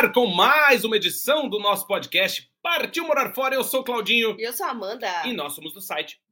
ar com mais uma edição do nosso podcast Partiu Morar Fora. Eu sou o Claudinho. E eu sou a Amanda. E nós somos do site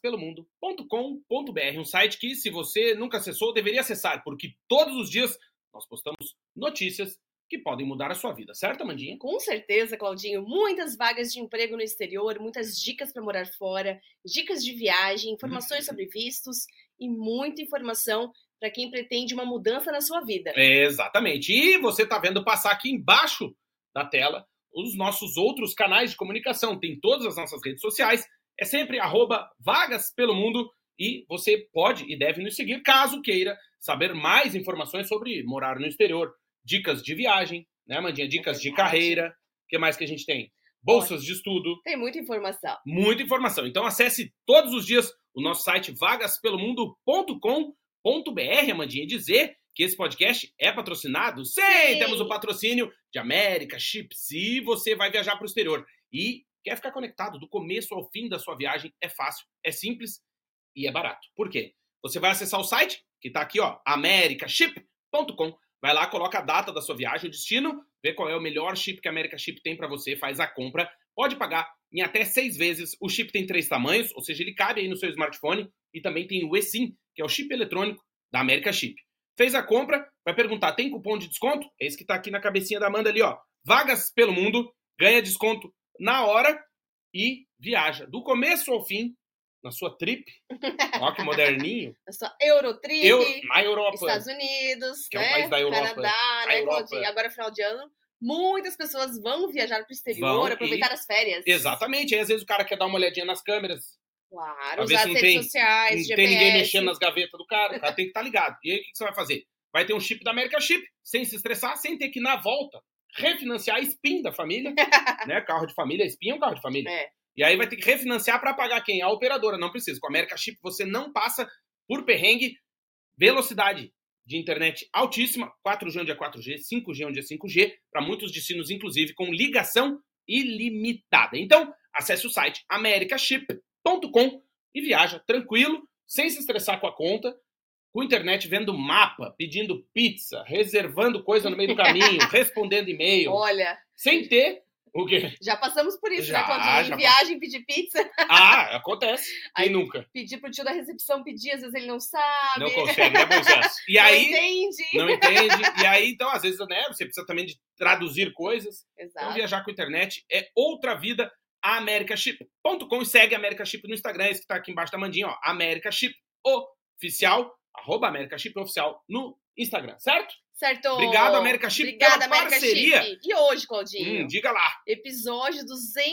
vagaspelomundo.com.br, um site que, se você nunca acessou, deveria acessar, porque todos os dias nós postamos notícias que podem mudar a sua vida, certo, Amandinha? Com certeza, Claudinho. Muitas vagas de emprego no exterior, muitas dicas para morar fora, dicas de viagem, informações sobre vistos e muita informação para quem pretende uma mudança na sua vida. Exatamente. E você está vendo passar aqui embaixo da tela os nossos outros canais de comunicação. Tem todas as nossas redes sociais. É sempre @vagaspelomundo e você pode e deve nos seguir caso queira saber mais informações sobre morar no exterior. Dicas de viagem, né, Amandinha? Dicas de carreira. O que mais que a gente tem? Bolsas de estudo. Tem muita informação. Muita informação. Então acesse todos os dias o nosso site vagaspelomundo.com.br, Amandinha, e dizer que esse podcast é patrocinado? Sim! Temos o patrocínio de America Chip. Se você vai viajar para o exterior e quer ficar conectado do começo ao fim da sua viagem, é fácil, é simples e é barato. Por quê? Você vai acessar o site, que está aqui, ó, americaship.com. Vai lá, coloca a data da sua viagem, o destino, vê qual é o melhor chip que a America Chip tem para você, faz a compra, pode pagar em até 6 vezes. O chip tem 3 tamanhos, ou seja, ele cabe aí no seu smartphone, e também tem o eSIM, que é o chip eletrônico da America Chip. Fez a compra, vai perguntar, tem cupom de desconto? É esse que tá aqui na cabecinha da Amanda ali, ó. Vagas pelo mundo, ganha desconto na hora e viaja do começo ao fim na sua trip. Ó, que moderninho. Na sua Eurotrip. Na Europa. Estados Unidos, que é um país da Europa. Canadá, né, Claudinho? Agora, final de ano, muitas pessoas vão viajar para o exterior, aproveitar as férias. Exatamente. Aí, às vezes, o cara quer dar uma olhadinha nas câmeras. Claro, usar as redes sociais, não GPS. tem ninguém mexendo nas gavetas do cara. O cara tem que estar ligado. E aí, o que você vai fazer? Vai ter um chip da America Chip, sem se estressar, sem ter que, na volta, refinanciar a SPIN da família. Né? Carro de família, a SPIN é um carro de família. E aí vai ter que refinanciar para pagar quem? A operadora. Não precisa. Com a America Chip você não passa por perrengue. Velocidade de internet altíssima. 4G onde é 4G, 5G onde é 5G. Para muitos destinos, inclusive, com ligação ilimitada. Então, acesse o site americaship.com e viaja tranquilo, sem se estressar com a conta, com internet, vendo mapa, pedindo pizza, reservando coisa no meio do caminho, respondendo e-mail. Olha... Sem ter... O quê? Já passamos por isso, né, Claudinho? Em viagem, pedir pizza. Acontece. Quem nunca? Pedir pro tio da recepção pedir, às vezes ele não sabe. Não consegue, é bom senso. E aí, não entende. E aí, então, às vezes, né, você precisa também de traduzir coisas. Exato. Então, viajar com internet é outra vida. americaship.com e segue a America Chip no Instagram, esse que tá aqui embaixo da Mandinha, ó. America Chip Oficial, @America Chip Oficial no Instagram, certo? Certo. Obrigado, America Chip, Obrigada, pela parceria. America Chip. E hoje, Claudinho? Diga lá. Episódio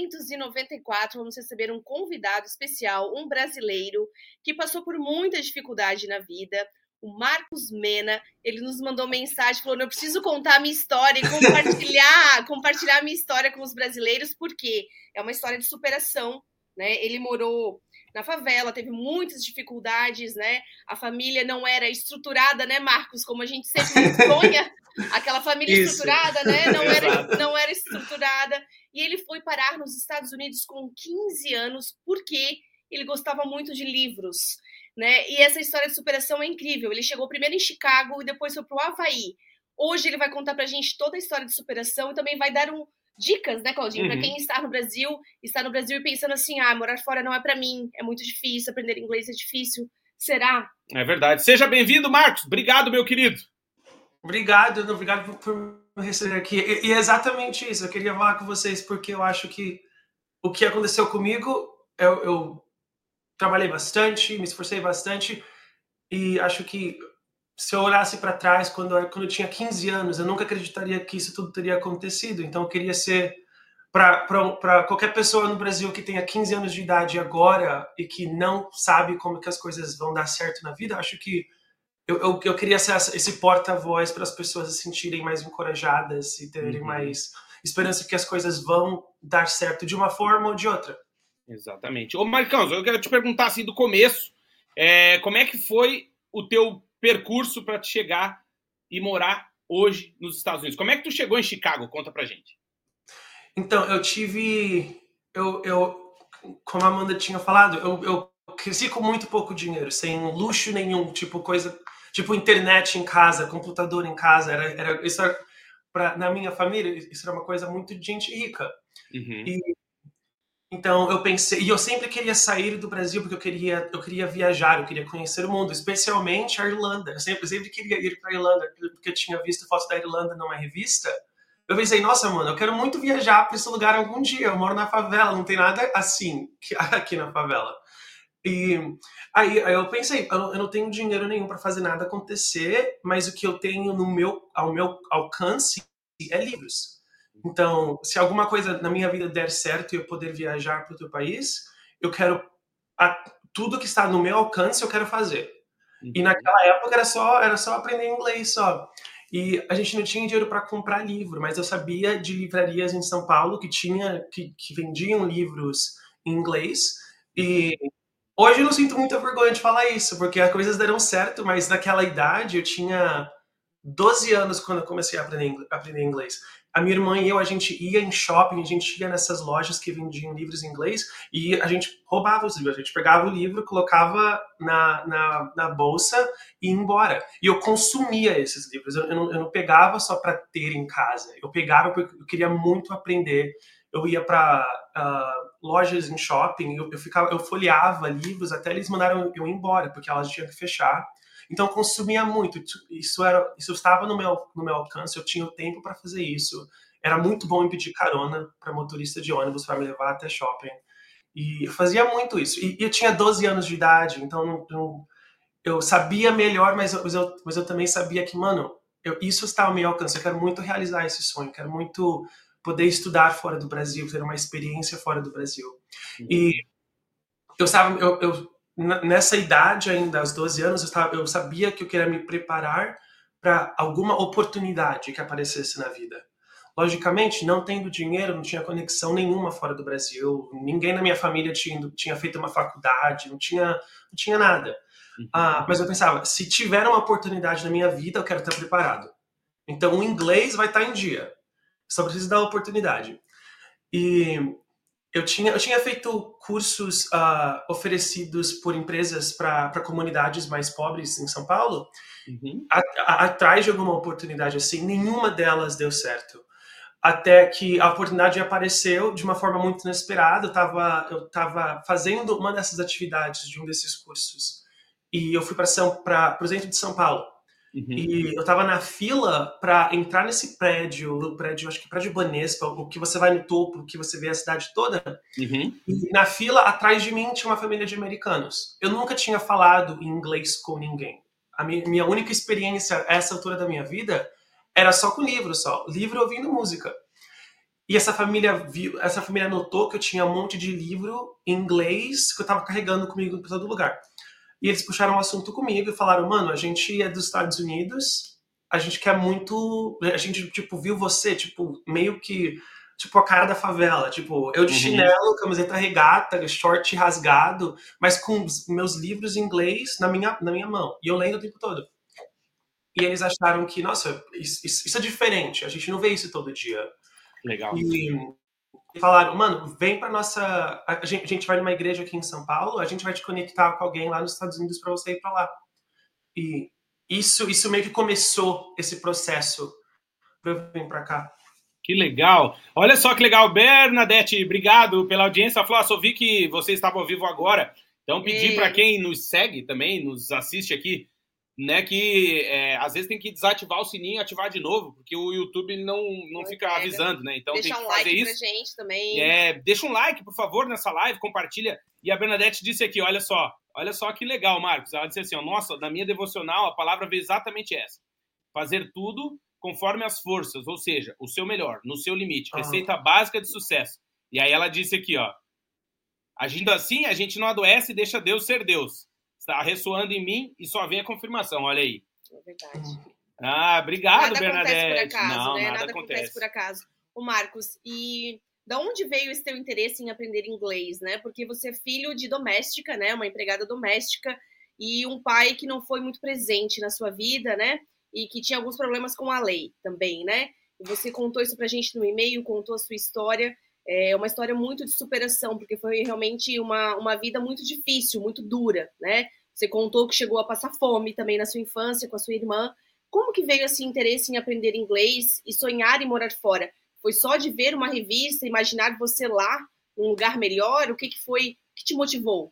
294, vamos receber um convidado especial, um brasileiro que passou por muita dificuldade na vida, o Marcos Mena. Ele nos mandou mensagem, falou, eu preciso contar a minha história e compartilhar a minha história com os brasileiros, porque é uma história de superação, né? Ele morou na favela, teve muitas dificuldades, né? A família não era estruturada, né, Marcos? Como a gente sempre sonha, aquela família estruturada, né? Não era estruturada. E ele foi parar nos Estados Unidos com 15 anos, porque ele gostava muito de livros, né? E essa história de superação é incrível. Ele chegou primeiro em Chicago e depois foi para o Havaí. Hoje ele vai contar pra gente toda a história de superação e também vai dar dicas, né, Claudinho? Para quem está no Brasil e pensando assim, morar fora não é para mim, é muito difícil, aprender inglês é difícil. Será? É verdade. Seja bem-vindo, Marcos. Obrigado, meu querido. Obrigado por me receber aqui. E é exatamente isso. Eu queria falar com vocês porque eu acho que o que aconteceu comigo, eu trabalhei bastante, me esforcei bastante e acho que se eu olhasse para trás, quando eu tinha 15 anos, eu nunca acreditaria que isso tudo teria acontecido. Então, eu queria ser, para qualquer pessoa no Brasil que tenha 15 anos de idade agora e que não sabe como que as coisas vão dar certo na vida, acho que eu queria ser esse porta-voz para as pessoas se sentirem mais encorajadas e terem mais esperança que as coisas vão dar certo de uma forma ou de outra. Exatamente. Ô, Marcão, eu quero te perguntar assim do começo, como é que foi o teu percurso para chegar e morar hoje nos Estados Unidos? Como é que tu chegou em Chicago? Conta pra gente. Então, como a Amanda tinha falado, eu cresci com muito pouco dinheiro, sem luxo nenhum, tipo internet em casa, computador em casa, na minha família, isso era uma coisa muito de gente rica. Uhum. Então eu pensei, e eu sempre queria sair do Brasil porque eu queria viajar, eu queria conhecer o mundo, especialmente a Irlanda. Eu sempre queria ir para a Irlanda porque eu tinha visto fotos da Irlanda numa revista. Eu pensei, nossa, mano, eu quero muito viajar para esse lugar algum dia. Eu moro na favela, não tem nada assim aqui na favela. E aí eu pensei, eu não tenho dinheiro nenhum para fazer nada acontecer, mas o que eu tenho ao meu alcance é livros. Então, se alguma coisa na minha vida der certo e eu poder viajar para outro país, eu quero tudo que está no meu alcance eu quero fazer. E naquela época era só aprender inglês só. E a gente não tinha dinheiro para comprar livro, mas eu sabia de livrarias em São Paulo que vendiam livros em inglês. E hoje eu não sinto muita vergonha de falar isso, porque as coisas deram certo, mas naquela idade eu tinha 12 anos quando eu comecei a aprender inglês. A minha irmã e eu, a gente ia em shopping, a gente ia nessas lojas que vendiam livros em inglês e a gente roubava os livros. A gente pegava o livro, colocava na bolsa e ia embora. E eu consumia esses livros. Eu não pegava só para ter em casa. Eu pegava porque eu queria muito aprender. Eu ia para lojas em shopping, eu folheava livros até eles mandaram eu ir embora, porque elas tinham que fechar. Então eu consumia muito, isso estava no meu alcance, eu tinha o tempo para fazer isso. Era muito bom em pedir carona para motorista de ônibus para me levar até shopping. E eu fazia muito isso. E eu tinha 12 anos de idade, então eu sabia melhor, mas eu também sabia que, mano, isso está ao meu alcance. Eu quero muito realizar esse sonho, quero muito poder estudar fora do Brasil, ter uma experiência fora do Brasil. E nessa idade ainda, aos 12 anos, eu sabia que eu queria me preparar para alguma oportunidade que aparecesse na vida. Logicamente, não tendo dinheiro, não tinha conexão nenhuma fora do Brasil, ninguém na minha família tinha feito uma faculdade, não tinha nada. Mas eu pensava, se tiver uma oportunidade na minha vida, eu quero estar preparado. Então, o inglês vai estar em dia. Só preciso da oportunidade. E eu tinha feito cursos oferecidos por empresas para comunidades mais pobres em São Paulo. Atrás de alguma oportunidade assim, nenhuma delas deu certo. Até que a oportunidade apareceu de uma forma muito inesperada. Eu estava fazendo uma dessas atividades de um desses cursos. E eu fui para o centro de São Paulo. E eu tava na fila para entrar nesse prédio, acho que é prédio Banespa, o que você vai no topo, que você vê a cidade toda. E na fila, atrás de mim, tinha uma família de americanos. Eu nunca tinha falado em inglês com ninguém. A minha única experiência a essa altura da minha vida era só com livro ouvindo música. E essa família notou que eu tinha um monte de livro em inglês que eu tava carregando comigo para todo lugar. E eles puxaram um assunto comigo e falaram, mano, a gente é dos Estados Unidos, a gente quer muito... A gente, viu você, meio que... a cara da favela. Eu de chinelo, camiseta regata, short rasgado, mas com os meus livros em inglês na minha mão. E eu lendo o tempo todo. E eles acharam que, nossa, isso é diferente. A gente não vê isso todo dia. Legal. E falaram, mano, vem pra nossa... A gente vai numa igreja aqui em São Paulo, a gente vai te conectar com alguém lá nos Estados Unidos pra você ir pra lá. E isso meio que começou esse processo pra eu vir pra cá. Que legal. Olha só que legal. Bernadette, obrigado pela audiência. Flávio, só vi que você estava ao vivo agora. Então, pedir para quem nos segue também, nos assiste aqui, né, que às vezes tem que desativar o sininho e ativar de novo, porque o YouTube não fica avisando, né? Então deixa tem que um fazer like isso. Pra gente também. Deixa um like, por favor, nessa live, compartilha. E a Bernadette disse aqui, olha só que legal, Marcos. Ela disse assim, nossa, na minha devocional a palavra veio exatamente essa. Fazer tudo conforme as forças, ou seja, o seu melhor, no seu limite. Receita básica de sucesso. E aí ela disse aqui, agindo assim, a gente não adoece e deixa Deus ser Deus. Está ressoando em mim e só vem a confirmação, olha aí. É verdade. Obrigado, nada Bernadette. Acontece por acaso, não, né? Nada acontece por acaso. Ô, Marcos, e da onde veio esse teu interesse em aprender inglês, né? Porque você é filho de doméstica, né? Uma empregada doméstica e um pai que não foi muito presente na sua vida, né? E que tinha alguns problemas com a lei também, né? E você contou isso pra gente no e-mail, contou a sua história. É uma história muito de superação, porque foi realmente uma vida muito difícil, muito dura, né? Você contou que chegou a passar fome também na sua infância com a sua irmã, Como que veio esse interesse em aprender inglês e sonhar em morar fora? Foi só de ver uma revista, imaginar você lá, um lugar melhor? O que foi que te motivou?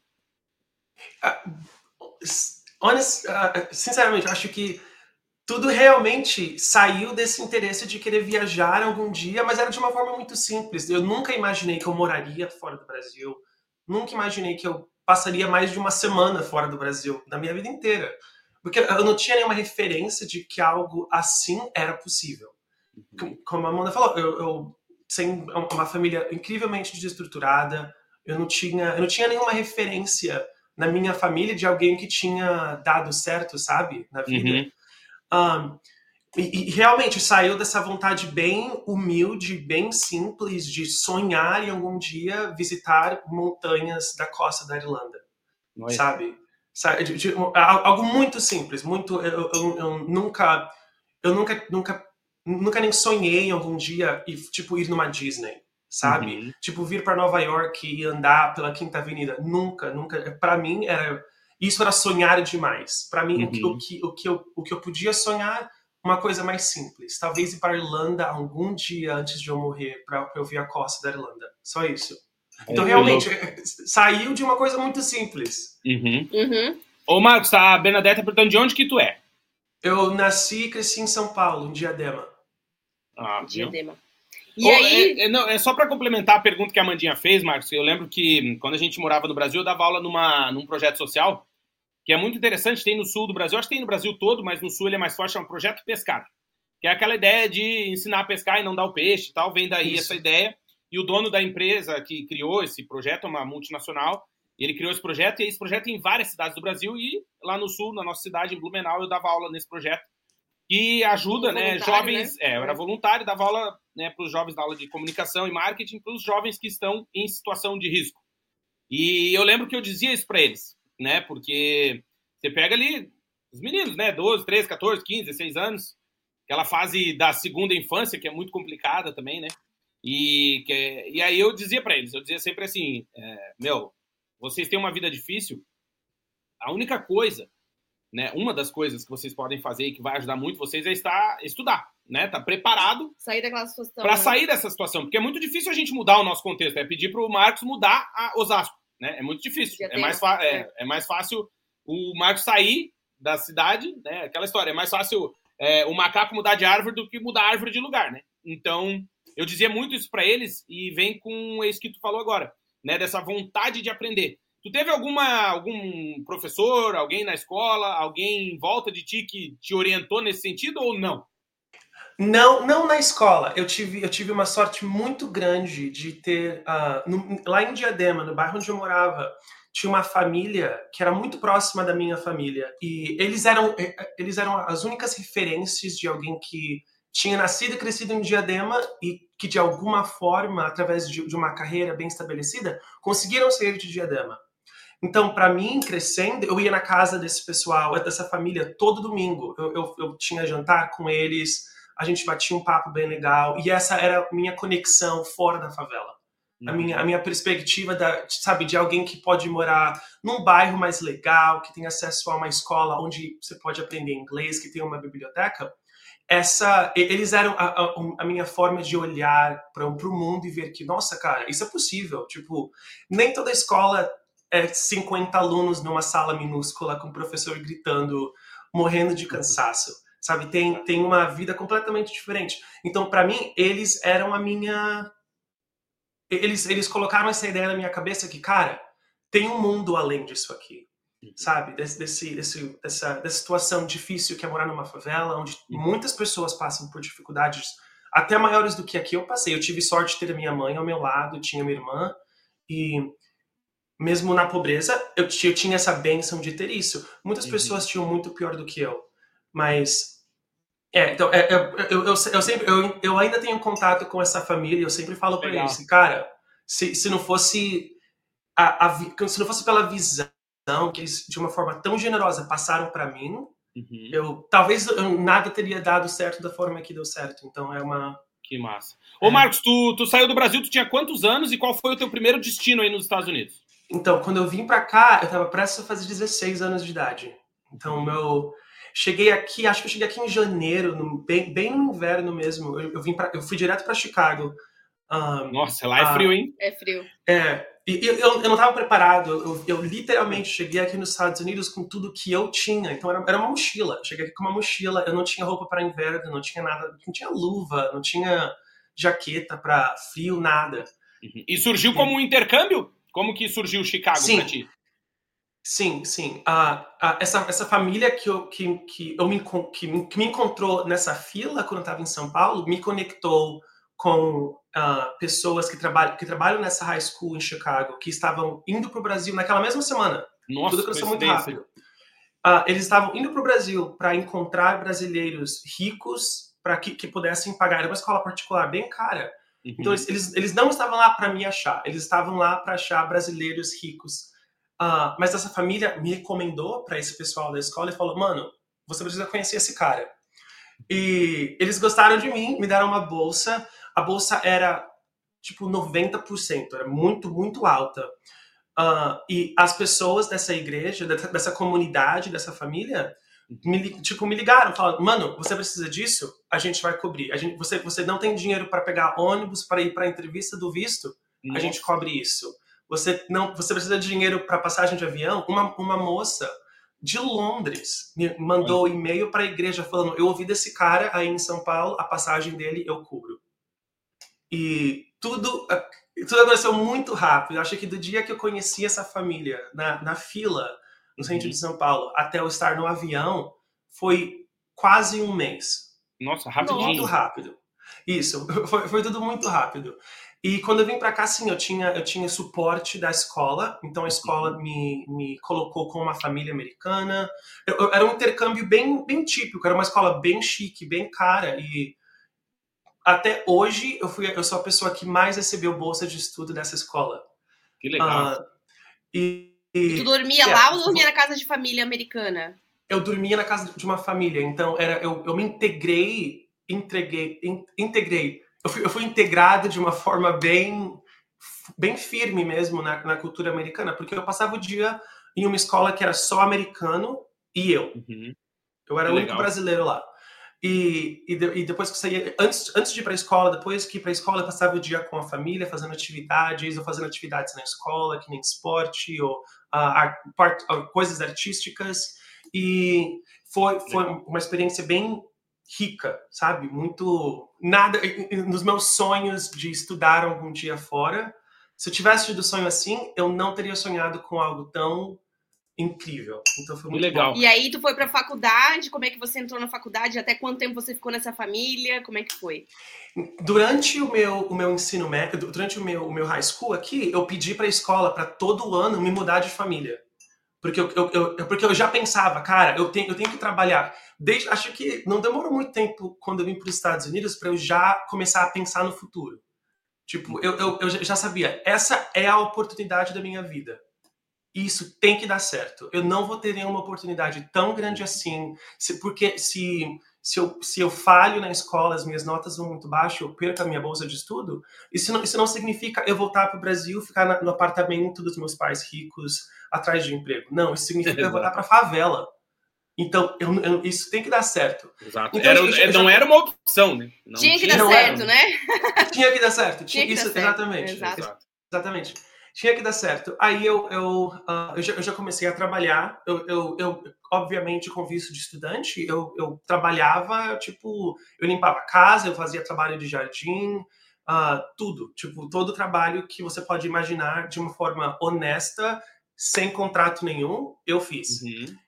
Sinceramente, acho que tudo realmente saiu desse interesse de querer viajar algum dia, mas era de uma forma muito simples. Eu nunca imaginei que eu moraria fora do Brasil. Nunca imaginei que eu passaria mais de uma semana fora do Brasil, da minha vida inteira. Porque eu não tinha nenhuma referência de que algo assim era possível. Como a Amanda falou, eu sem uma família incrivelmente desestruturada, eu não tinha nenhuma referência na minha família de alguém que tinha dado certo, sabe, na vida. E realmente saiu dessa vontade bem humilde, bem simples de sonhar em algum dia visitar montanhas da costa da Irlanda, sabe? Algo muito simples, muito. Eu nunca nem sonhei em algum dia ir numa Disney, sabe? Vir para Nova York e andar pela Quinta Avenida. Nunca. Para mim isso era sonhar demais. Para mim o que eu podia sonhar, uma coisa mais simples. Talvez ir para a Irlanda algum dia antes de eu morrer para eu ver a costa da Irlanda. Só isso. Então realmente saiu de uma coisa muito simples. Ô Marcos, a Bernadette tá perguntando de onde que tu é? Eu nasci e cresci em São Paulo, em Diadema. Diadema. E aí... É só para complementar a pergunta que a Amandinha fez, Marcos. Eu lembro que quando a gente morava no Brasil, eu dava aula num projeto social, que é muito interessante, tem no sul do Brasil, acho que tem no Brasil todo, mas no sul ele é mais forte, é um projeto Pescar, que é aquela ideia de ensinar a pescar e não dar o peixe e tal, vem daí essa ideia, e o dono da empresa que criou esse projeto, uma multinacional, ele criou esse projeto, e esse projeto tem em várias cidades do Brasil, e lá no sul, na nossa cidade, em Blumenau, eu dava aula nesse projeto, que ajuda, né, jovens, eu era voluntário, dava aula, né, para os jovens da aula de comunicação e marketing, para os jovens que estão em situação de risco. E eu lembro que eu dizia isso para eles, né, porque você pega ali os meninos, né, 12, 13, 14, 15, 16 anos, aquela fase da segunda infância, que é muito complicada também, né, e aí eu dizia para eles, eu dizia sempre assim, vocês têm uma vida difícil, a única coisa, né, uma das coisas que vocês podem fazer e que vai ajudar muito vocês é estudar, né, tá preparado para sair dessa situação, porque é muito difícil a gente mudar o nosso contexto, pedir para o Marcos mudar Osasco, né, é muito difícil, é mais fácil o Marcos sair da cidade, né, aquela história, é mais fácil o macaco mudar de árvore do que mudar a árvore de lugar, né, então eu dizia muito isso para eles e vem com isso que tu falou agora, né, dessa vontade de aprender. Tu teve algum professor, alguém na escola, alguém em volta de ti que te orientou nesse sentido ou não? Não na escola. Eu tive uma sorte muito grande de ter... lá em Diadema, no bairro onde eu morava, tinha uma família que era muito próxima da minha família. E eles eram as únicas referências de alguém que tinha nascido e crescido em Diadema e que, de alguma forma, através de uma carreira bem estabelecida, conseguiram sair de Diadema. Então, para mim, crescendo, eu ia na casa desse pessoal, dessa família, todo domingo. Eu tinha jantar com eles, a gente batia um papo bem legal, e essa era a minha conexão fora da favela. A minha perspectiva de alguém que pode morar num bairro mais legal, que tem acesso a uma escola onde você pode aprender inglês, que tem uma biblioteca. Eles eram a minha forma de olhar para o mundo e ver que, nossa, cara, isso é possível. Tipo, nem toda escola é 50 alunos numa sala minúscula com o professor gritando, morrendo de cansaço, sabe? Tem uma vida completamente diferente. Então, para mim, eles eram eles colocaram essa ideia na minha cabeça que, cara, tem um mundo além disso aqui, sabe? Dessa situação difícil que é morar numa favela, onde muitas pessoas passam por dificuldades até maiores do que aqui eu passei. Eu tive sorte de ter a minha mãe ao meu lado, tinha minha irmã, e mesmo na pobreza, eu tinha essa bênção de ter isso. Muitas pessoas tinham muito pior do que eu. Mas, então, eu ainda tenho contato com essa família, eu sempre falo para eles, cara, se não fosse se não fosse pela visão que eles, de uma forma tão generosa, passaram para mim, talvez nada teria dado certo da forma que deu certo. Então, Que massa. Ô, Marcos, tu saiu do Brasil, tu tinha quantos anos e qual foi o teu primeiro destino aí nos Estados Unidos? Então, quando eu vim pra cá, eu tava prestes a fazer 16 anos de idade. Então, Cheguei aqui, acho que eu cheguei aqui em janeiro, bem no inverno mesmo. Eu fui direto para Chicago. Nossa, lá é frio, hein? É frio. E eu não estava preparado. Eu literalmente cheguei aqui nos Estados Unidos com tudo que eu tinha. Então era uma mochila. Eu cheguei aqui com uma mochila. Eu não tinha roupa para inverno, não tinha nada, não tinha luva, não tinha jaqueta para frio, nada. E surgiu como um intercâmbio? Como que surgiu Chicago para ti? Sim. Essa família que me encontrou nessa fila quando eu estava em São Paulo me conectou com pessoas que trabalham nessa high school em Chicago, que estavam indo para o Brasil naquela mesma semana. Nossa, tudo aconteceu muito rápido. Eles estavam indo para o Brasil para encontrar brasileiros ricos para que pudessem pagar. Era uma escola particular bem cara. Então, eles não estavam lá para me achar. Eles estavam lá para achar brasileiros ricos. Mas essa família me recomendou para esse pessoal da escola e falou, mano, você precisa conhecer esse cara. E eles gostaram de mim, me deram uma bolsa. A bolsa era, tipo, 90%. Era muito, muito alta. E as pessoas dessa igreja, dessa comunidade, dessa família, me ligaram, falaram, mano, você precisa disso? A gente vai cobrir. Você não tem dinheiro para pegar ônibus para ir para a entrevista do visto? A gente cobre isso. Você precisa de dinheiro para passagem de avião? Uma moça de Londres me mandou e-mail para a igreja falando, eu ouvi desse cara aí em São Paulo, a passagem dele eu cubro. E tudo aconteceu muito rápido. Eu acho que do dia que eu conheci essa família na fila, no centro de São Paulo, até eu estar no avião, foi quase um mês. Nossa, rapidinho. Muito rápido. Isso, foi tudo muito rápido. E quando eu vim para cá, assim, eu tinha suporte da escola, então a escola me colocou com uma família americana. Era um intercâmbio bem típico, era uma escola bem chique, bem cara, e até hoje eu sou a pessoa que mais recebeu bolsa de estudo dessa escola. Que legal. E tu dormia lá ou dormia na casa de família americana? Eu dormia na casa de uma família, então eu me integrei. Eu fui integrado de uma forma bem firme mesmo na cultura americana, porque eu passava o dia em uma escola que era só americano e eu. Eu era o único brasileiro lá. E depois que eu saía, antes de ir para a escola, depois que ir para a escola, eu passava o dia com a família, fazendo atividades, ou fazendo atividades na escola, que nem esporte, ou coisas artísticas. E foi uma experiência bem rica, sabe? Muito... Nada... Nos meus sonhos de estudar algum dia fora, se eu tivesse tido sonho assim, eu não teria sonhado com algo tão incrível. Então foi muito legal. bom. E aí tu foi pra faculdade, como é que você entrou na faculdade? Até quanto tempo você ficou nessa família? Como é que foi? Durante o meu ensino médio, durante o meu high school aqui, eu pedi pra escola para todo ano me mudar de família. Porque eu já pensava, cara, eu tenho que trabalhar. Acho que não demorou muito tempo quando eu vim para os Estados Unidos para eu já começar a pensar no futuro. Tipo, eu já sabia, essa é a oportunidade da minha vida. Isso tem que dar certo. Eu não vou ter nenhuma oportunidade tão grande assim, porque se eu falho na escola, as minhas notas vão muito baixo, eu perco a minha bolsa de estudo, isso não significa eu voltar para o Brasil, ficar no apartamento dos meus pais ricos, atrás de emprego. Não, isso significa eu voltar para a favela. Então, isso tem que dar certo. Exato. Então, não era uma opção, né? Tinha que dar certo, né? Tinha que dar certo. Tinha que dar certo. Exatamente. Exatamente. Tinha que dar certo. Aí eu já comecei a trabalhar. Eu obviamente, com visto de estudante, eu trabalhava, tipo, eu limpava a casa, eu fazia trabalho de jardim, tudo. Tipo, todo trabalho que você pode imaginar de uma forma honesta, sem contrato nenhum, eu fiz.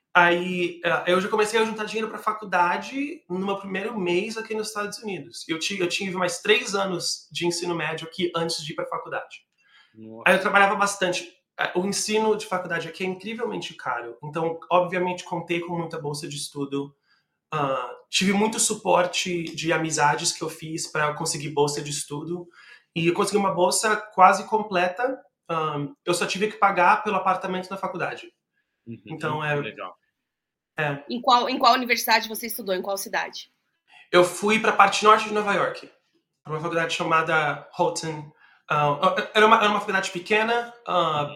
Aí eu já comecei a juntar dinheiro para a faculdade no meu primeiro mês aqui nos Estados Unidos. Eu tive mais 3 anos de ensino médio aqui antes de ir para a faculdade. Nossa. Aí eu trabalhava bastante. O ensino de faculdade aqui é incrivelmente caro. Então, obviamente, contei com muita bolsa de estudo. Tive muito suporte de amizades que eu fiz para conseguir bolsa de estudo. E eu consegui uma bolsa quase completa. Eu só tive que pagar pelo apartamento na faculdade. Então, legal. Em qual universidade você estudou? Em qual cidade? Eu fui para a parte norte de Nova York. Para uma faculdade chamada Houghton. Era uma faculdade pequena,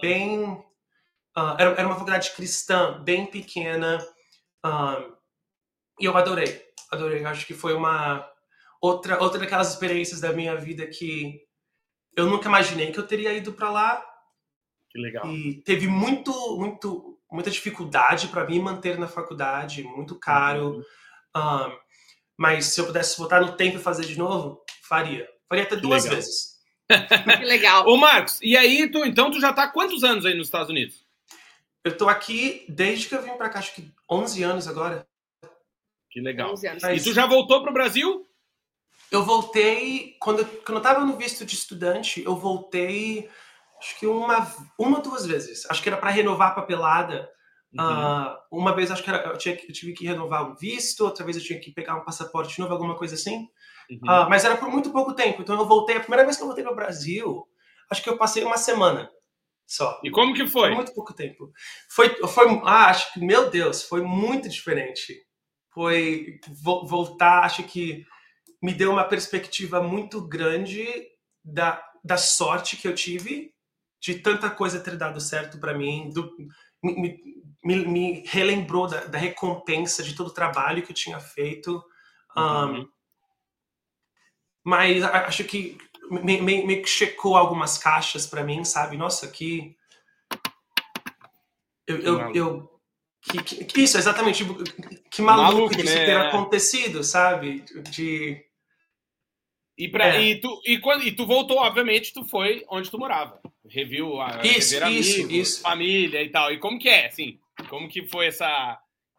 era uma faculdade cristã bem pequena. E eu adorei. Eu acho que foi uma outra daquelas experiências da minha vida que eu nunca imaginei que eu teria ido para lá. Que legal. E teve muita dificuldade para mim manter na faculdade, muito caro. Mas se eu pudesse voltar no tempo e fazer de novo, faria. Faria até 2 vezes. Que legal. Ô, Marcos, e aí, então tu já tá há quantos anos aí nos Estados Unidos? Eu tô aqui desde que eu vim pra cá, acho que 11 anos agora. Que legal. 11 anos. E tu já voltou pro Brasil? Eu voltei, quando eu tava no visto de estudante, eu voltei, acho que uma ou 2 vezes. Acho que era pra renovar a papelada. Uma vez acho que eu tive que renovar um visto, outra vez eu tinha que pegar um passaporte novo, alguma coisa assim. Mas era por muito pouco tempo. Então eu voltei, a primeira vez que eu voltei pro Brasil, acho que eu passei uma semana só. E como que foi? Foi muito pouco tempo. Acho que, meu Deus, foi muito diferente. Foi voltar, acho que me deu uma perspectiva muito grande da sorte que eu tive, de tanta coisa ter dado certo para mim, me relembrou da recompensa de todo o trabalho que eu tinha feito. Mas acho que me checou algumas caixas para mim, sabe? Nossa, que isso, exatamente. Tipo, que maluco de né? ter acontecido, sabe? E tu voltou, obviamente, tu foi onde tu morava. Reviu rever amigos, família e tal. E como que é, assim? Como que foi essa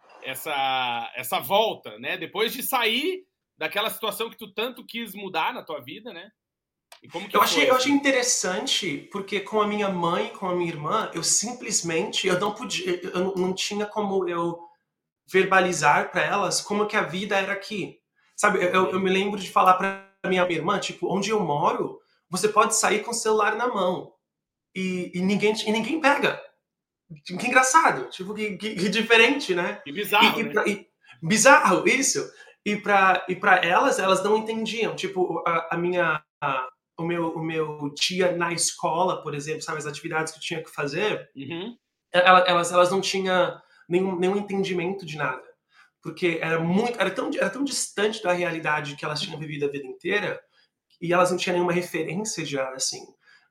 volta, né? Depois de sair daquela situação que tu tanto quis mudar na tua vida, né? E como que eu achei interessante, porque com a minha mãe, com a minha irmã, eu simplesmente, eu não tinha como eu verbalizar para elas como que a vida era aqui. Sabe, eu me lembro de falar para minha irmã, tipo, onde eu moro, você pode sair com o celular na mão e ninguém pega. Que engraçado, tipo, que diferente, né? Que bizarro, né? Bizarro, isso. E para elas não entendiam. Tipo, o meu dia na escola, por exemplo, sabe, as atividades que eu tinha que fazer, elas não tinham nenhum entendimento de nada. Porque era tão distante da realidade que elas tinham vivido a vida inteira, e elas não tinham nenhuma referência já, assim.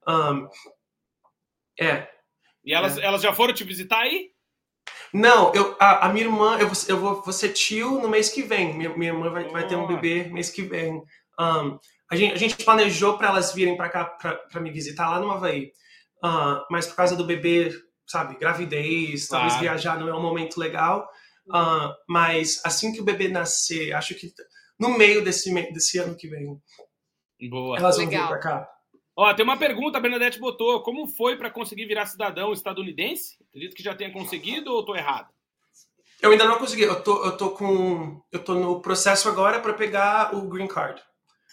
E elas já foram te visitar aí? Não, a minha irmã, eu vou ser tio no mês que vem. Minha irmã vai ter um bebê mês que vem. A gente planejou para elas virem para cá para me visitar lá no Havaí. Mas por causa do bebê, sabe, gravidez, talvez viajar não é um momento legal. Mas assim que o bebê nascer, acho que no meio desse ano que vem, boa, elas vão vir para cá. Ó, tem uma pergunta, a Bernadette botou. Como foi para conseguir virar cidadão estadunidense? Acredito que já tenha conseguido ou estou errado? Eu ainda não consegui. Eu tô no processo agora para pegar o green card.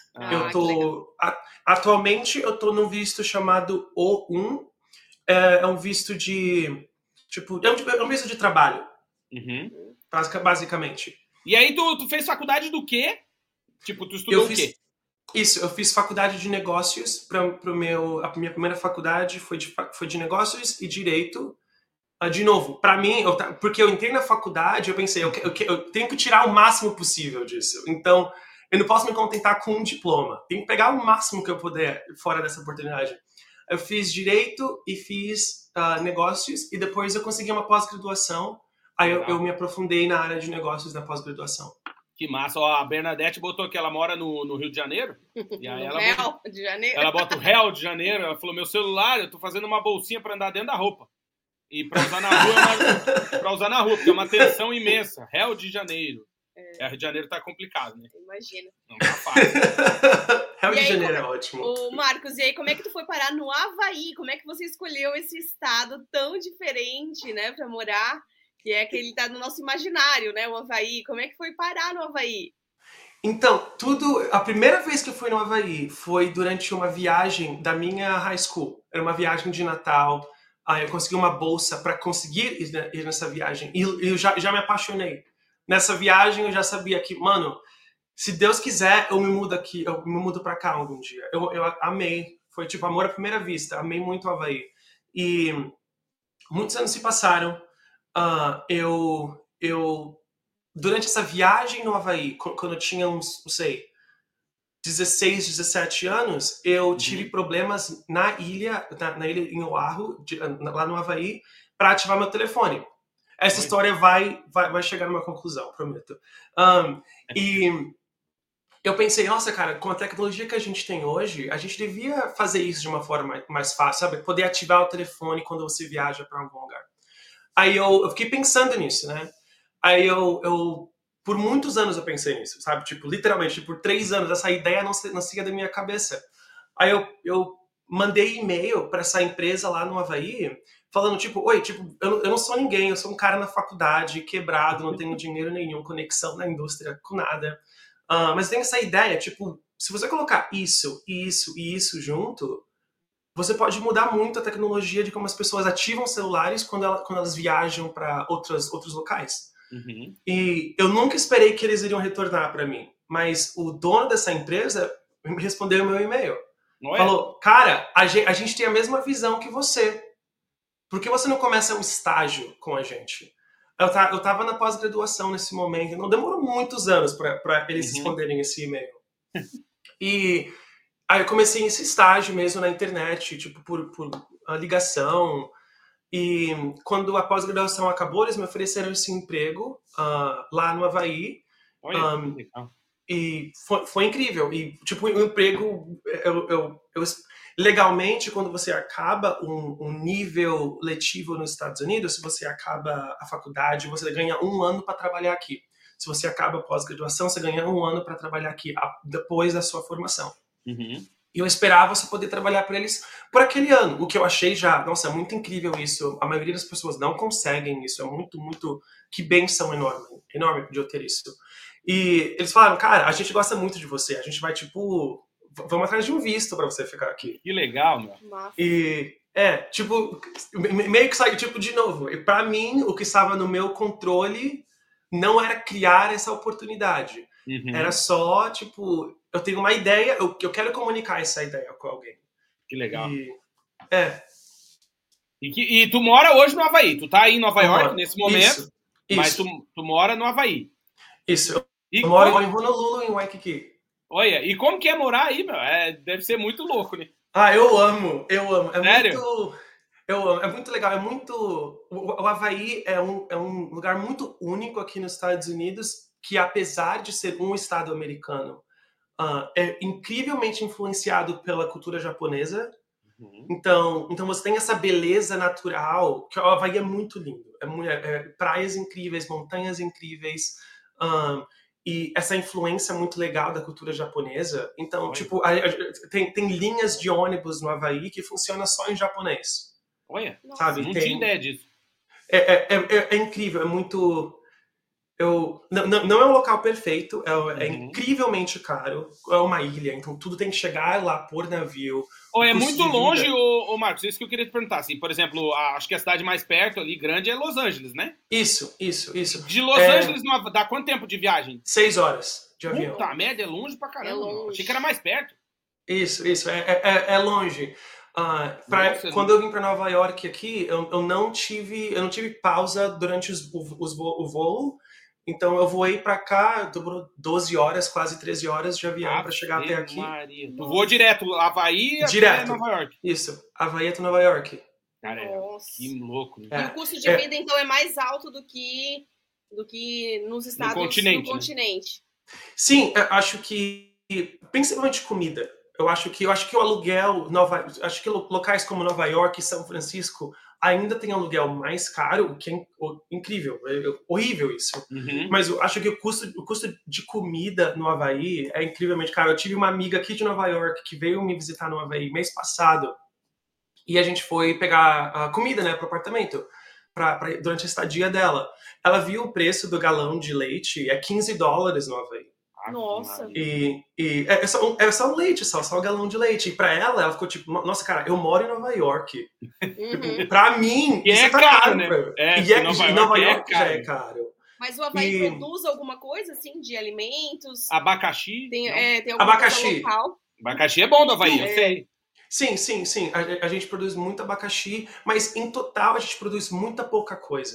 Atualmente eu tô num visto chamado O1. É um visto de tipo, é um visto de trabalho. Basicamente. E aí tu fez faculdade do quê? Tipo, tu estudou o quê? Isso, eu fiz faculdade de negócios. A minha primeira faculdade foi de negócios e direito. De novo, para mim, porque eu entrei na faculdade, eu pensei, eu tenho que tirar o máximo possível disso. Então, eu não posso me contentar com um diploma. Tenho que pegar o máximo que eu puder fora dessa oportunidade. Eu fiz direito e fiz negócios, e depois eu consegui uma pós-graduação. Aí eu me aprofundei na área de negócios na pós-graduação. Que massa. Ó, a Bernadette botou que ela mora no Rio de Janeiro. E aí ela bota o Rio de Janeiro. Ela falou, meu celular, eu tô fazendo uma bolsinha para andar dentro da roupa. E para usar na rua, porque é uma tensão imensa. Rio de Janeiro. Rio de Janeiro tá complicado, né? Imagina. Não tá fácil. Rio de Janeiro é ótimo. Ô, Marcos, e aí como é que tu foi parar no Havaí? Como é que você escolheu esse estado tão diferente, né, para morar? Que é que ele tá no nosso imaginário, né, o Havaí. Como é que foi parar no Havaí? Então, a primeira vez que eu fui no Havaí foi durante uma viagem da minha high school. Era uma viagem de Natal. Eu consegui uma bolsa para conseguir ir nessa viagem. E eu já me apaixonei. Nessa viagem eu já sabia que, mano, se Deus quiser, eu me mudo aqui, eu me mudo para cá algum dia. Eu amei. Foi tipo amor à primeira vista. Amei muito o Havaí. E muitos anos se passaram. Eu durante essa viagem no Havaí, quando eu tinha uns, não sei, 16, 17 anos, eu tive problemas na ilha em Oahu, lá no Havaí, para ativar meu telefone. Essa história vai chegar numa conclusão, prometo. E eu pensei, nossa, cara, com a tecnologia que a gente tem hoje, a gente devia fazer isso de uma forma mais fácil, sabe? Poder ativar o telefone quando você viaja para algum lugar. Aí eu fiquei pensando nisso, né? Aí por muitos anos eu pensei nisso, sabe? Tipo, literalmente, por 3 anos, essa ideia não saía da minha cabeça. Aí eu mandei e-mail para essa empresa lá no Havaí, falando, tipo, oi, tipo, eu não sou ninguém, eu sou um cara na faculdade, quebrado, não tenho dinheiro nenhum, conexão na indústria, com nada. Mas tem essa ideia, tipo, se você colocar isso, isso e isso junto, você pode mudar muito a tecnologia de como as pessoas ativam celulares quando elas viajam para outros locais. E eu nunca esperei que eles iriam retornar para mim, mas o dono dessa empresa me respondeu o meu e-mail. Falou, cara, a gente tem a mesma visão que você. Por que você não começa um estágio com a gente? Eu tava na pós-graduação nesse momento, não demorou muitos anos para eles responderem esse e-mail. E aí eu comecei esse estágio mesmo na internet, tipo, por ligação. E quando a pós-graduação acabou, eles me ofereceram esse emprego lá no Havaí. E foi incrível. E, tipo, o emprego... legalmente, quando você acaba um nível letivo nos Estados Unidos, se você acaba a faculdade, você ganha 1 ano para trabalhar aqui. Se você acaba a pós-graduação, você ganha 1 ano para trabalhar aqui, depois da sua formação. E eu esperava você poder trabalhar para eles por aquele ano, o que eu achei já, nossa, é muito incrível isso. A maioria das pessoas não conseguem isso, é muito, muito, que bênção enorme de eu ter isso. E eles falaram, cara, a gente gosta muito de você, a gente vai, tipo, vamos atrás de um visto para você ficar aqui. Que legal, meu. E, tipo, meio que saiu, tipo, de novo, e para mim, o que estava no meu controle não era criar essa oportunidade. Era só, tipo, eu tenho uma ideia, eu quero comunicar essa ideia com alguém. Que legal. E tu mora hoje no Havaí, tu tá aí em Nova York nesse momento, mas tu mora no Havaí. Isso, eu moro em Honolulu, em Waikiki. Olha, e como que é morar aí, meu? Deve ser muito louco, né? Eu amo. Sério? É muito legal, o Havaí é um lugar muito único aqui nos Estados Unidos, que apesar de ser um estado americano, é incrivelmente influenciado pela cultura japonesa. Então você tem essa beleza natural, que o Havaí é muito lindo. Praias incríveis, montanhas incríveis, e essa influência muito legal da cultura japonesa. Então, tipo, tem linhas de ônibus no Havaí que funcionam só em japonês. Olha, sabe? Não tinha ideia disso. É incrível, é muito... não é um local perfeito, é incrivelmente caro, é uma ilha, então tudo tem que chegar lá por navio. É muito longe, Marcos, isso que eu queria te perguntar. Assim, por exemplo, acho que a cidade mais perto ali, grande, é Los Angeles, né? Isso. De Los Angeles, dá quanto tempo de viagem? 6 horas de avião. Puta, a média é longe pra caramba. Achei que era mais perto. Isso, é longe. Quando eu vim para Nova York aqui, eu não tive pausa durante o voo. Então eu voei para cá, demorou 12 horas, quase 13 horas de avião para chegar até aqui. Maria. Tu voou direto, Havaí até Nova York. Isso, Havaí até Nova York. Cara, que louco, né? E o custo de vida, então, é mais alto do que nos Estados Unidos, no continente. Sim, eu acho que, principalmente comida. Eu acho que o aluguel, acho que locais como Nova York e São Francisco ainda tem aluguel mais caro, o que é incrível, é horrível isso. Mas eu acho que o custo de comida no Havaí é incrivelmente caro. Eu tive uma amiga aqui de Nova York que veio me visitar no Havaí mês passado, e a gente foi pegar comida, né, pro apartamento, durante a estadia dela. Ela viu o preço do galão de leite, é $15 no Havaí. Nossa. E é só o leite, só o galão de leite. E pra ela ficou tipo, nossa, cara, eu moro em Nova York. Pra mim, isso é caro, né? Nova York já é caro. Mas o Havaí produz alguma coisa, assim, de alimentos? Abacaxi? Tem alguma coisa local? Abacaxi é bom do Havaí, eu sei. Sim. A gente produz muito abacaxi, mas em total a gente produz muita pouca coisa.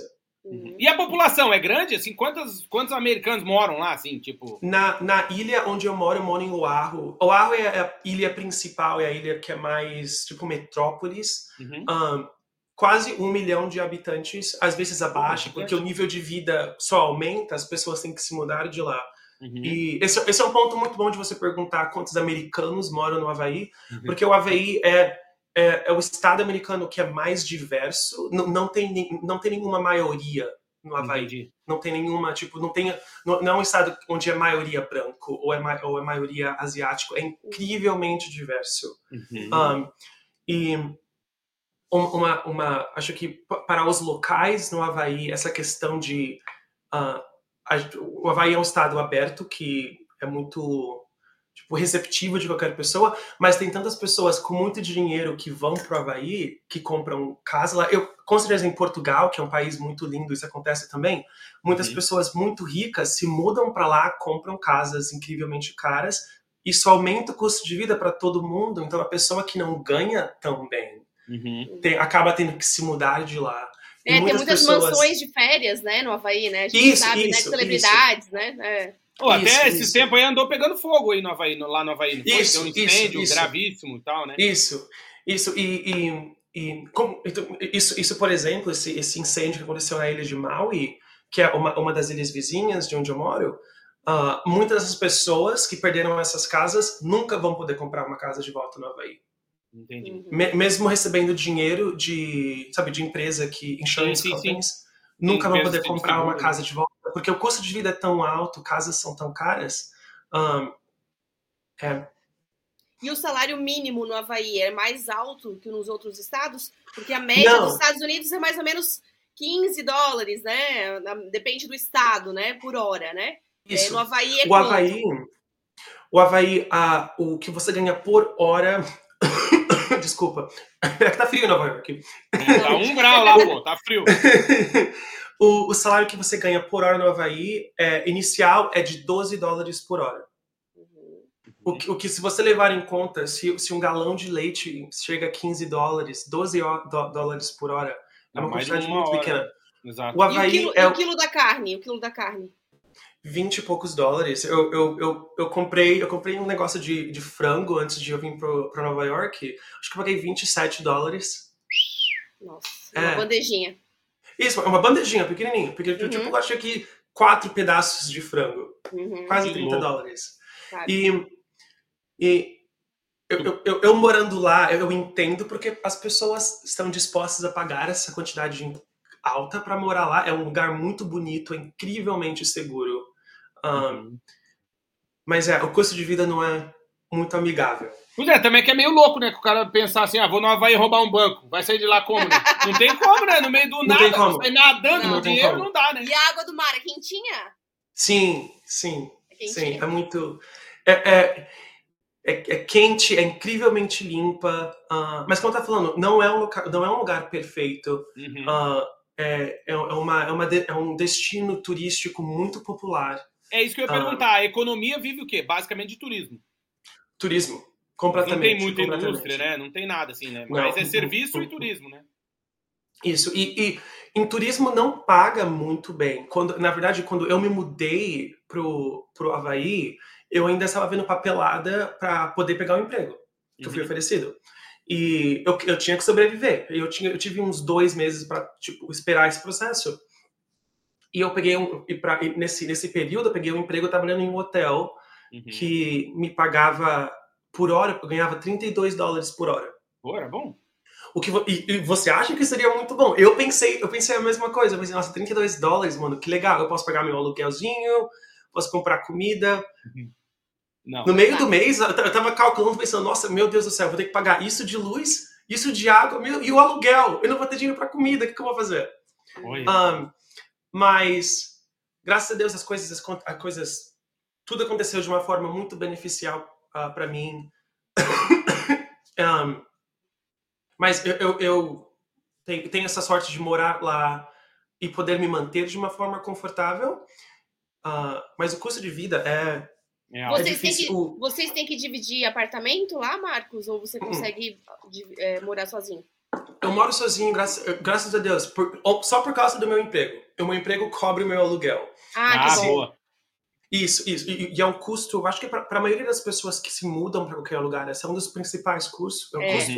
E a população é grande? Assim, quantos americanos moram lá, assim, tipo? Na ilha onde eu moro em Oahu. Oahu é a ilha principal, é a ilha que é mais, tipo, metrópolis. Quase 1 milhão de habitantes, às vezes abaixo, porque o nível de vida só aumenta, as pessoas têm que se mudar de lá. E esse é um ponto muito bom de você perguntar quantos americanos moram no Havaí, porque o Havaí é o estado americano que é mais diverso, não tem nenhuma maioria no Havaí. Entendi. Não tem nenhuma, tipo, não é um estado onde é maioria branco ou é maioria asiático, é incrivelmente diverso. E acho que para os locais no Havaí, essa questão de o Havaí é um estado aberto que é muito, tipo, receptivo de qualquer pessoa, mas tem tantas pessoas com muito dinheiro que vão pro Havaí, que compram casa lá. Eu, com certeza, em Portugal, que é um país muito lindo, isso acontece também. Muitas pessoas muito ricas se mudam para lá, compram casas incrivelmente caras. Isso aumenta o custo de vida para todo mundo. Então, a pessoa que não ganha tão bem acaba tendo que se mudar de lá. Tem muitas mansões de férias, né, no Havaí, né? A gente sabe, né, de celebridades, né? Até esse tempo aí andou pegando fogo aí no Havaí, lá no Havaí. Não foi? Tem um incêndio gravíssimo e tal, né? Isso, por exemplo, esse incêndio que aconteceu na ilha de Maui, que é uma das ilhas vizinhas de onde eu moro, muitas dessas pessoas que perderam essas casas nunca vão poder comprar uma casa de volta no Havaí. Entendi. Mesmo recebendo dinheiro de empresa que insurance companies, nunca vão poder comprar uma casa de volta, porque o custo de vida é tão alto, casas são tão caras. E o salário mínimo no Havaí é mais alto que nos outros estados? Porque a média dos Estados Unidos é mais ou menos $15, né? Depende do estado, né? Por hora, né? Isso. No Havaí é o Havaí, o que você ganha por hora... Desculpa. É que tá frio em Nova York. Tá 1 grau lá, pô. Tá frio. O salário que você ganha por hora no Havaí inicial é de $12 por hora. O que, se você levar em conta, se um galão de leite chega a $15, $12 por hora, é uma quantidade muito pequena. Exato. O Havaí e o quilo da carne? 20 e poucos dólares. Eu comprei um negócio de frango antes de eu vir para Nova York. Acho que eu paguei $27. Nossa, uma bandejinha. Isso, uma bandejinha pequenininha. Porque tipo, eu acho que 4 pedaços de frango. Quase $30. E eu morando lá, eu entendo porque as pessoas estão dispostas a pagar essa quantidade alta para morar lá. É um lugar muito bonito, é incrivelmente seguro. Mas o custo de vida não é muito amigável. Pois é, também que é meio louco, né? Que o cara pensar assim, vou no Havaí roubar um banco. Vai sair de lá como, né? Não tem como, né? No meio do nada, você vai nadando no dinheiro, não dá, né? E a água do mar é quentinha? Sim. É muito... É quente, é incrivelmente limpa. Mas como eu tava falando, não é um lugar perfeito. É um destino turístico muito popular. É isso que eu ia perguntar. A economia vive o quê? Basicamente de turismo. Turismo, completamente. Não tem muita indústria, né? Não tem nada assim, né? Mas é serviço e turismo, né? Isso. E em turismo não paga muito bem. Na verdade, quando eu me mudei pro Havaí, eu ainda estava vendo papelada para poder pegar o emprego que eu fui oferecido. E eu tinha que sobreviver. Eu tive uns 2 meses para esperar esse processo. E eu peguei nesse período eu peguei um emprego trabalhando em um hotel que me pagava por hora, eu ganhava $32 por hora. Pô, era bom. E você acha que seria muito bom? Eu pensei a mesma coisa. Eu pensei, nossa, $32, mano, que legal. Eu posso pagar meu aluguelzinho, posso comprar comida. Não. No meio do mês, eu tava calculando, pensando, nossa, meu Deus do céu, eu vou ter que pagar isso de luz, isso de água, e o aluguel. Eu não vou ter dinheiro pra comida, o que eu vou fazer? Mas, graças a Deus, as coisas, tudo aconteceu de uma forma muito beneficial para mim. Mas eu tenho essa sorte de morar lá e poder me manter de uma forma confortável. Mas o custo de vida é difícil. Vocês têm que dividir apartamento lá, Marcos? Ou você consegue morar sozinho? Eu moro sozinho, graças a Deus, só por causa do meu emprego. o meu emprego cobre o meu aluguel. Que bom. Boa. Isso. E é um custo, eu acho que para a maioria das pessoas que se mudam para qualquer lugar, esse é um dos principais custos.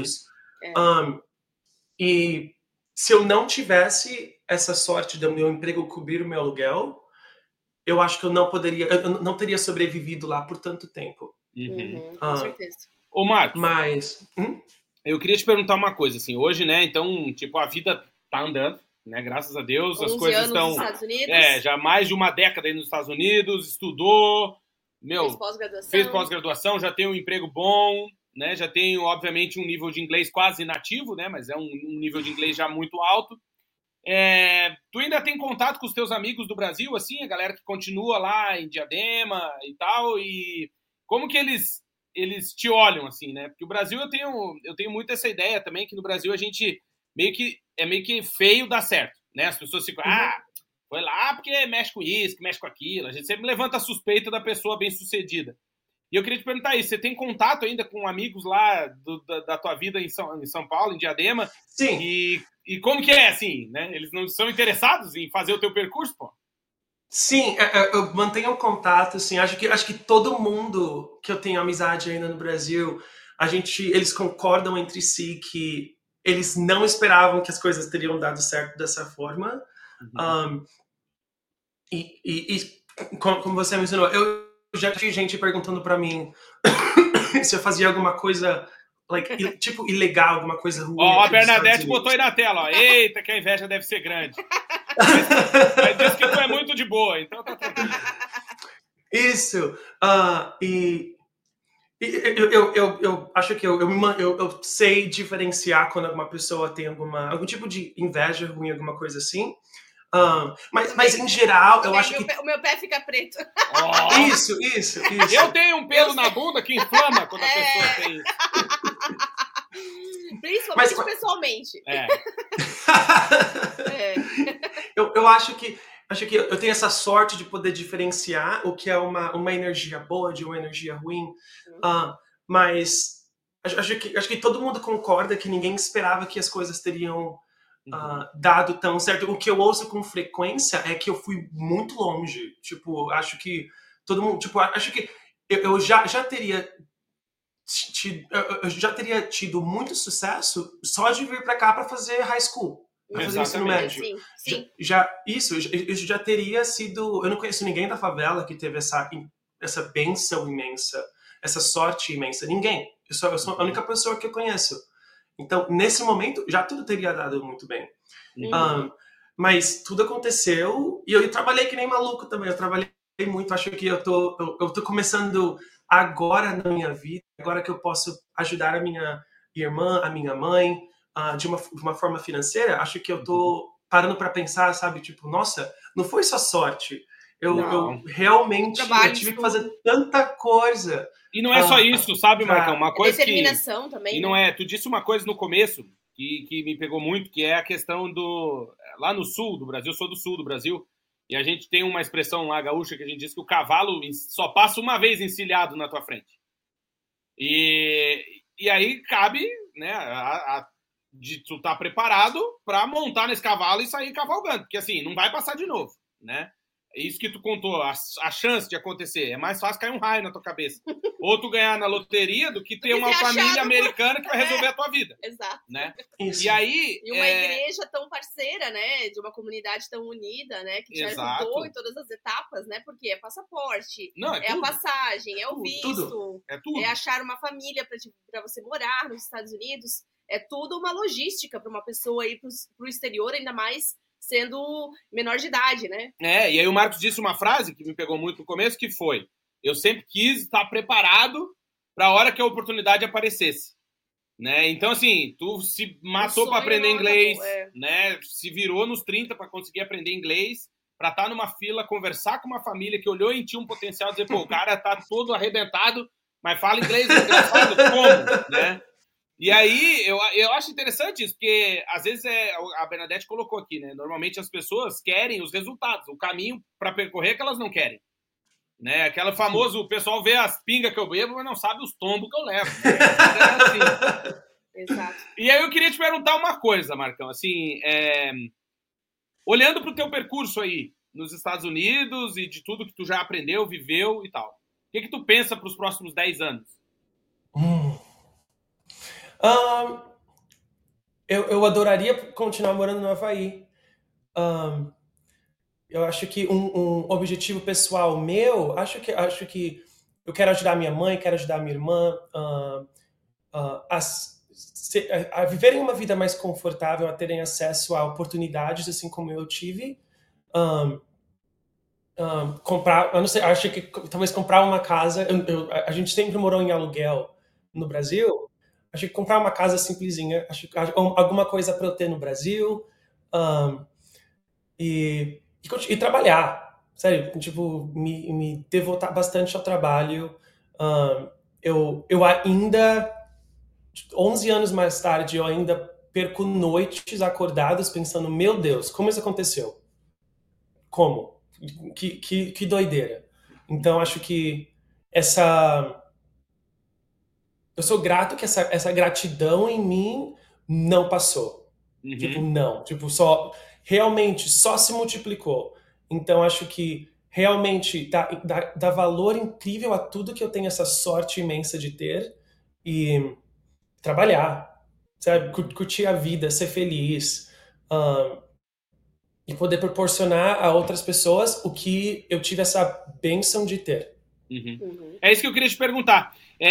E se eu não tivesse essa sorte do meu emprego cobrir o meu aluguel, eu acho que eu não teria sobrevivido lá por tanto tempo. Com certeza. Ô, Marcos, mas eu queria te perguntar uma coisa, assim, hoje, né, então, tipo, a vida tá andando, né, graças a Deus, as coisas estão... nos Estados Unidos. Já mais de uma década aí nos Estados Unidos, estudou, fez pós-graduação, já tem um emprego bom, né, já tem, obviamente, um nível de inglês quase nativo, né, mas é um nível de inglês já muito alto. Tu ainda tem contato com os teus amigos do Brasil, assim, a galera que continua lá em Diadema e tal, e como que eles te olham, assim, né? Porque o Brasil, eu tenho muito essa ideia também, que no Brasil a gente meio que feio dar certo, né? As pessoas ficam, foi lá porque mexe com isso, que mexe com aquilo. A gente sempre levanta a suspeita da pessoa bem-sucedida. E eu queria te perguntar isso, você tem contato ainda com amigos lá da tua vida em São Paulo, em Diadema? Sim. E como que é, assim, né? Eles não são interessados em fazer o teu percurso, pô? Sim, eu mantenho um contato, assim, acho que todo mundo que eu tenho amizade ainda no Brasil, eles concordam entre si que eles não esperavam que as coisas teriam dado certo dessa forma. Como você mencionou, eu já tive gente perguntando pra mim se eu fazia alguma coisa, tipo, ilegal, alguma coisa ruim. Ó, a Bernadette botou aí na tela, ó. Eita, que a inveja deve ser grande. Mas disse que tu é muito de boa, então tá tranquilo. Isso. Eu acho que eu sei diferenciar quando alguma pessoa tem algum tipo de inveja ruim, alguma coisa assim. Mas em geral, eu acho que... O meu pé fica preto. Oh. Isso. Eu tenho um pelo na bunda que inflama quando a pessoa tem isso. Principalmente pessoalmente. Eu acho que eu tenho essa sorte de poder diferenciar o que é uma energia boa de uma energia ruim. Mas acho que todo mundo concorda que ninguém esperava que as coisas teriam dado tão certo. O que eu ouço com frequência é que eu fui muito longe. Tipo, acho que todo mundo... Tipo, acho que eu já teria... Eu já teria tido muito sucesso só de vir para cá para fazer high school, para fazer ensino médio. Sim. Isso já teria sido... Eu não conheço ninguém da favela que teve essa bênção imensa, essa sorte imensa. Ninguém. Eu sou a única pessoa que eu conheço. Então, nesse momento, já tudo teria dado muito bem. Mas tudo aconteceu e eu trabalhei que nem maluco também. Eu trabalhei muito. Acho que eu tô começando agora na minha vida, agora que eu posso ajudar a minha irmã, a minha mãe, de uma forma financeira. Acho que eu tô parando para pensar, sabe? Tipo, nossa, não foi só sorte. Eu realmente tive que fazer tanta coisa. E não é só isso, sabe, Marcão? Uma coisa determinação também. E não é. Tu disse uma coisa no começo que me pegou muito, que é a questão do... Lá no sul do Brasil, eu sou do sul do Brasil, e a gente tem uma expressão lá gaúcha que a gente diz que o cavalo só passa uma vez encilhado na tua frente. E aí cabe, né, de tu estar preparado para montar nesse cavalo e sair cavalgando, porque assim, não vai passar de novo, né? É isso que tu contou, a chance de acontecer. É mais fácil cair um raio na tua cabeça. Ou tu ganhar na loteria do que ter uma família americana que vai resolver a tua vida. Exato. Né? Isso. E aí... E uma igreja tão parceira, né? De uma comunidade tão unida, né? Que te ajudou em todas as etapas, né? Porque é passaporte, é a passagem, é o visto, é achar uma família para você morar nos Estados Unidos. É tudo uma logística para uma pessoa ir pro exterior, ainda mais sendo menor de idade, né? E aí o Marcos disse uma frase que me pegou muito no começo, que foi: eu sempre quis estar preparado para a hora que a oportunidade aparecesse, né? Então, assim, tu se matou para aprender inglês, né? Se virou nos 30 para conseguir aprender inglês, para estar numa fila, conversar com uma família que olhou em ti um potencial, dizer, pô, o cara tá todo arrebentado, mas fala inglês engraçado, como, né? E aí, eu acho interessante isso, porque às vezes a Bernadette colocou aqui, né? Normalmente as pessoas querem os resultados, o caminho para percorrer que elas não querem. Né? Aquela famosa, o pessoal vê as pingas que eu bebo, mas não sabe os tombos que eu levo. Né? Exato. E aí eu queria te perguntar uma coisa, Marcão, assim, olhando para o teu percurso aí nos Estados Unidos e de tudo que tu já aprendeu, viveu e tal, o que tu pensa para os próximos 10 anos? Eu adoraria continuar morando no Havaí. Eu acho que um objetivo pessoal meu, acho que eu quero ajudar minha mãe, quero ajudar minha irmã a viverem uma vida mais confortável, a terem acesso a oportunidades, assim como eu tive. Comprar, eu não sei, acho que talvez comprar uma casa. A gente sempre morou em aluguel no Brasil. Acho que comprar uma casa simplesinha, acho que alguma coisa para eu ter no Brasil, e trabalhar, sério, tipo, me devotar bastante ao trabalho. Eu ainda, 11 anos mais tarde, eu ainda perco noites acordados pensando, meu Deus, como isso aconteceu? Como? Que doideira. Então, acho que eu sou grato que essa gratidão em mim não passou. Tipo, não. Tipo, realmente só se multiplicou. Então, acho que realmente dá valor incrível a tudo que eu tenho essa sorte imensa de ter e trabalhar, sabe? Curtir a vida, ser feliz, e poder proporcionar a outras pessoas o que eu tive essa bênção de ter. É isso que eu queria te perguntar.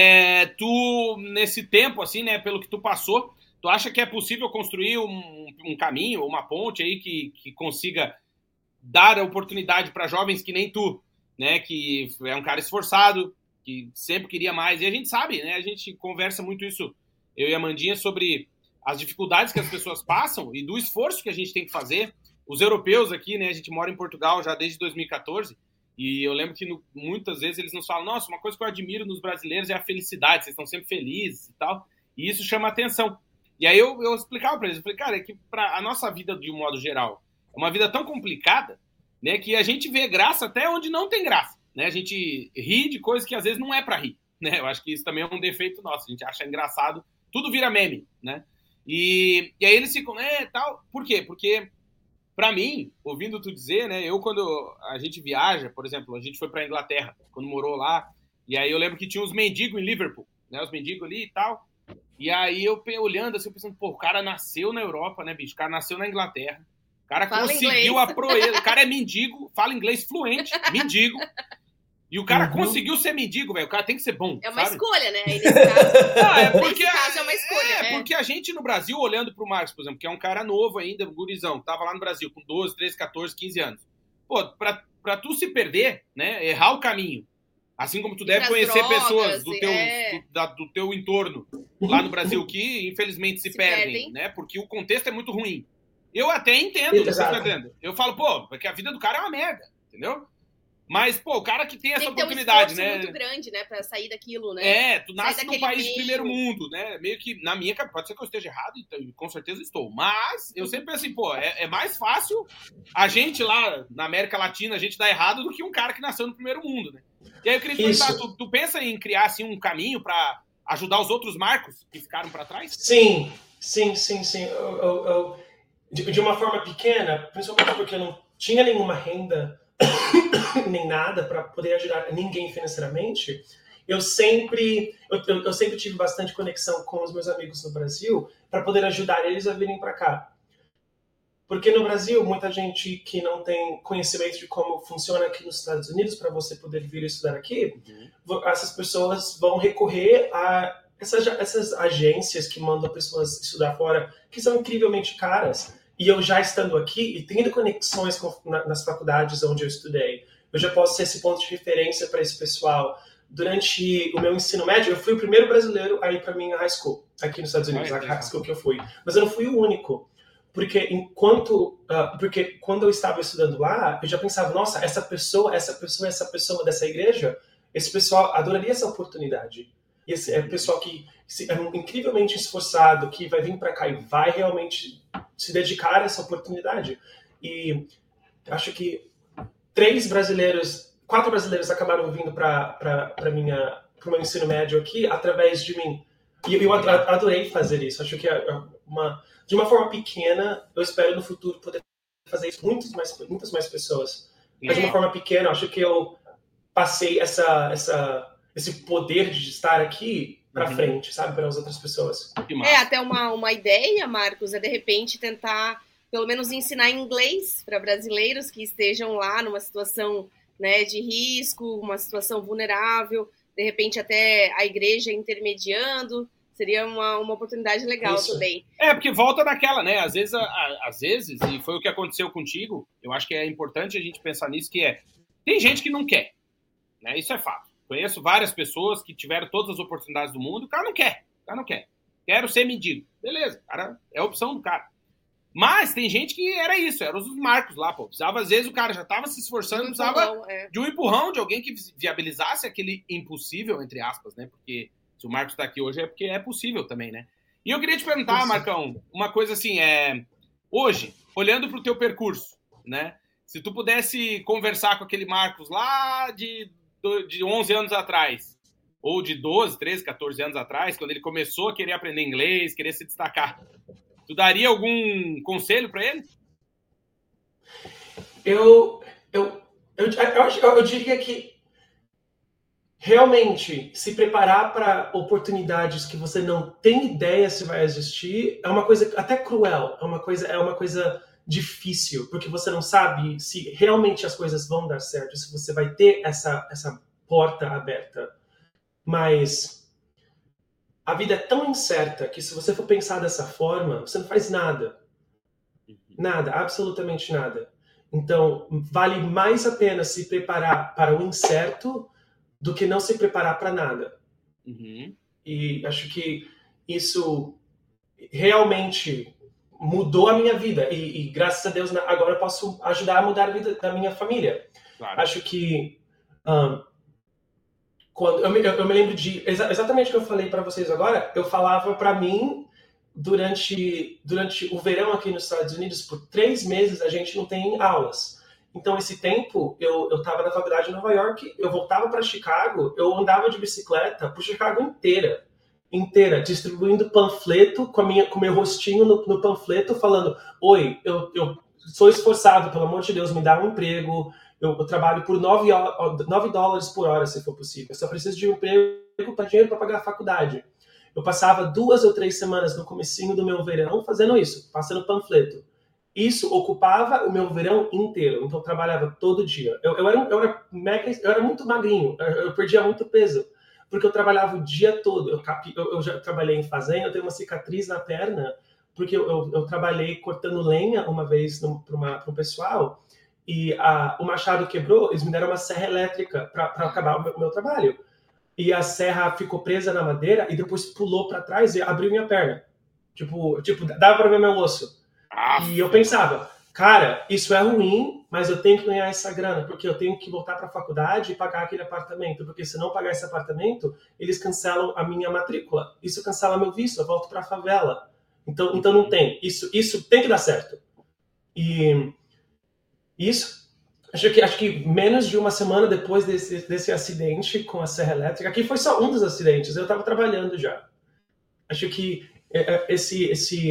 Tu, nesse tempo, assim, né, pelo que tu passou, tu acha que é possível construir um caminho, uma ponte aí que consiga dar a oportunidade para jovens que nem tu, né, que é um cara esforçado, que sempre queria mais, e a gente sabe, né, a gente conversa muito isso, eu e a Amandinha, sobre as dificuldades que as pessoas passam e do esforço que a gente tem que fazer. Os europeus aqui, né, a gente mora em Portugal já desde 2014, e eu lembro que muitas vezes eles nos falam, nossa, uma coisa que eu admiro nos brasileiros é a felicidade, vocês estão sempre felizes e tal, e isso chama atenção. E aí eu explicava para eles, eu falei, cara, é que a nossa vida, de um modo geral, é uma vida tão complicada, né, que a gente vê graça até onde não tem graça, né, a gente ri de coisas que às vezes não é para rir, né, eu acho que isso também é um defeito nosso, a gente acha engraçado, tudo vira meme, né, e aí eles ficam, tal, por quê? Porque pra mim, ouvindo tu dizer, né, quando a gente viaja, por exemplo, a gente foi pra Inglaterra, quando morou lá, e aí eu lembro que tinha uns mendigos em Liverpool, né, os mendigos ali e tal, e aí eu olhando assim, pensando, pô, o cara nasceu na Europa, né, bicho, o cara nasceu na Inglaterra, o cara conseguiu a proeza, o cara é mendigo, fala inglês fluente, mendigo, e o cara conseguiu ser mendigo, velho, o cara tem que ser bom, É uma sabe? escolha, né, aí nesse caso, porque nesse caso é uma escolha, né? Porque a gente no Brasil, olhando pro Marcos, por exemplo, que é um cara novo ainda, um gurizão, tava lá no Brasil com 12, 13, 14, 15 anos. Pô, pra tu se perder, né, errar o caminho, assim como tu deve conhecer drogas, pessoas do teu entorno lá no Brasil que, infelizmente, se perdem, né, porque o contexto é muito ruim. Eu até entendo, eu falo, pô, porque a vida do cara é uma merda, entendeu? Mas, pô, o cara que tem essa oportunidade, né? Tem muito grande, né, pra sair daquilo, né? Tu nasce num país de primeiro mundo, né? Meio que, na minha cabeça, pode ser que eu esteja errado, então, com certeza estou. Mas eu sempre penso assim, pô, é mais fácil a gente lá na América Latina, a gente dar errado do que um cara que nasceu no primeiro mundo, né? E aí eu queria te perguntar, tu pensa em criar, assim, um caminho pra ajudar os outros Marcos que ficaram pra trás? Sim. De uma forma pequena, principalmente porque eu não tinha nenhuma renda nem nada para poder ajudar ninguém financeiramente, eu sempre tive bastante conexão com os meus amigos no Brasil para poder ajudar eles a virem para cá. Porque no Brasil, muita gente que não tem conhecimento de como funciona aqui nos Estados Unidos, para você poder vir estudar aqui, essas pessoas vão recorrer a essas agências que mandam pessoas estudar fora, que são incrivelmente caras. E eu já estando aqui e tendo conexões nas faculdades onde eu estudei, eu já posso ser esse ponto de referência para esse pessoal. Durante o meu ensino médio, eu fui o primeiro brasileiro a ir para a minha high school, aqui nos Estados Unidos, a high school que eu fui. Mas eu não fui o único. Porque quando eu estava estudando lá, eu já pensava, nossa, essa pessoa dessa igreja, esse pessoal adoraria essa oportunidade. E esse é o pessoal que é incrivelmente esforçado, que vai vir para cá e vai realmente se dedicar a essa oportunidade. E acho que 4 brasileiros acabaram vindo para o meu ensino médio aqui através de mim. E eu adorei fazer isso. Acho que de uma forma pequena, eu espero no futuro poder fazer isso com muitas mais pessoas. Mas de uma forma pequena, acho que eu passei esse poder de estar aqui para frente, sabe? Para as outras pessoas. Até uma ideia, Marcos, é de repente tentar, pelo menos, ensinar inglês para brasileiros que estejam lá numa situação, né, de risco, uma situação vulnerável, de repente até a igreja intermediando, seria uma oportunidade legal também. Porque volta naquela, né? Às vezes, e foi o que aconteceu contigo, eu acho que é importante a gente pensar nisso, que tem gente que não quer, né? Isso é fato. Conheço várias pessoas que tiveram todas as oportunidades do mundo, o cara não quer. Quero ser mendigo. Beleza, cara, é a opção do cara. Mas tem gente que era isso, eram os Marcos lá, pô. Precisava, às vezes, o cara já estava se esforçando, precisava de um empurrão, de alguém que viabilizasse aquele impossível, entre aspas, né? Porque se o Marcos está aqui hoje é porque é possível também, né? E eu queria te perguntar, Marcão, uma coisa assim, hoje, olhando para o teu percurso, né? Se tu pudesse conversar com aquele Marcos lá de 11 anos atrás, ou de 12, 13, 14 anos atrás, quando ele começou a querer aprender inglês, querer se destacar, tu daria algum conselho para ele? Eu diria que realmente se preparar para oportunidades que você não tem ideia se vai existir é uma coisa até cruel, é uma coisa difícil, porque você não sabe se realmente as coisas vão dar certo, se você vai ter essa porta aberta. Mas a vida é tão incerta que se você for pensar dessa forma, você não faz nada. Nada, absolutamente nada. Então, vale mais a pena se preparar para o incerto do que não se preparar para nada. E acho que isso realmente mudou a minha vida. E graças a Deus, agora eu posso ajudar a mudar a vida da minha família. Claro. Acho que... quando eu me lembro de exatamente o que eu falei para vocês agora. Eu falava para mim durante o verão aqui nos Estados Unidos, por 3 meses a gente não tem aulas. Então esse tempo eu estava na faculdade em Nova York, eu voltava para Chicago, eu andava de bicicleta por Chicago inteira, distribuindo panfleto com meu rostinho no panfleto, falando: oi, eu sou esforçado, pelo amor de Deus, me dá um emprego. Eu trabalho por $9 por hora, se for possível. Eu só preciso de um emprego para dinheiro para pagar a faculdade. Eu passava 2 ou 3 semanas no comecinho do meu verão fazendo isso, passando panfleto. Isso ocupava o meu verão inteiro. Então eu trabalhava todo dia. Eu era muito magrinho. Eu perdia muito peso, porque eu trabalhava o dia todo. Eu já trabalhei em fazenda. Eu tenho uma cicatriz na perna porque eu trabalhei cortando lenha uma vez para um pessoal. E o machado quebrou, eles me deram uma serra elétrica para acabar o meu trabalho. E a serra ficou presa na madeira e depois pulou para trás e abriu minha perna. Tipo, dava para ver meu osso. E eu pensava, cara, isso é ruim, mas eu tenho que ganhar essa grana, porque eu tenho que voltar para a faculdade e pagar aquele apartamento, porque se não pagar esse apartamento, eles cancelam a minha matrícula. Isso cancela meu visto, eu volto para a favela. Então não tem. Isso tem que dar certo. E isso, acho que menos de uma semana depois desse acidente com a serra elétrica, aqui foi só um dos acidentes, eu estava trabalhando já. Acho que esse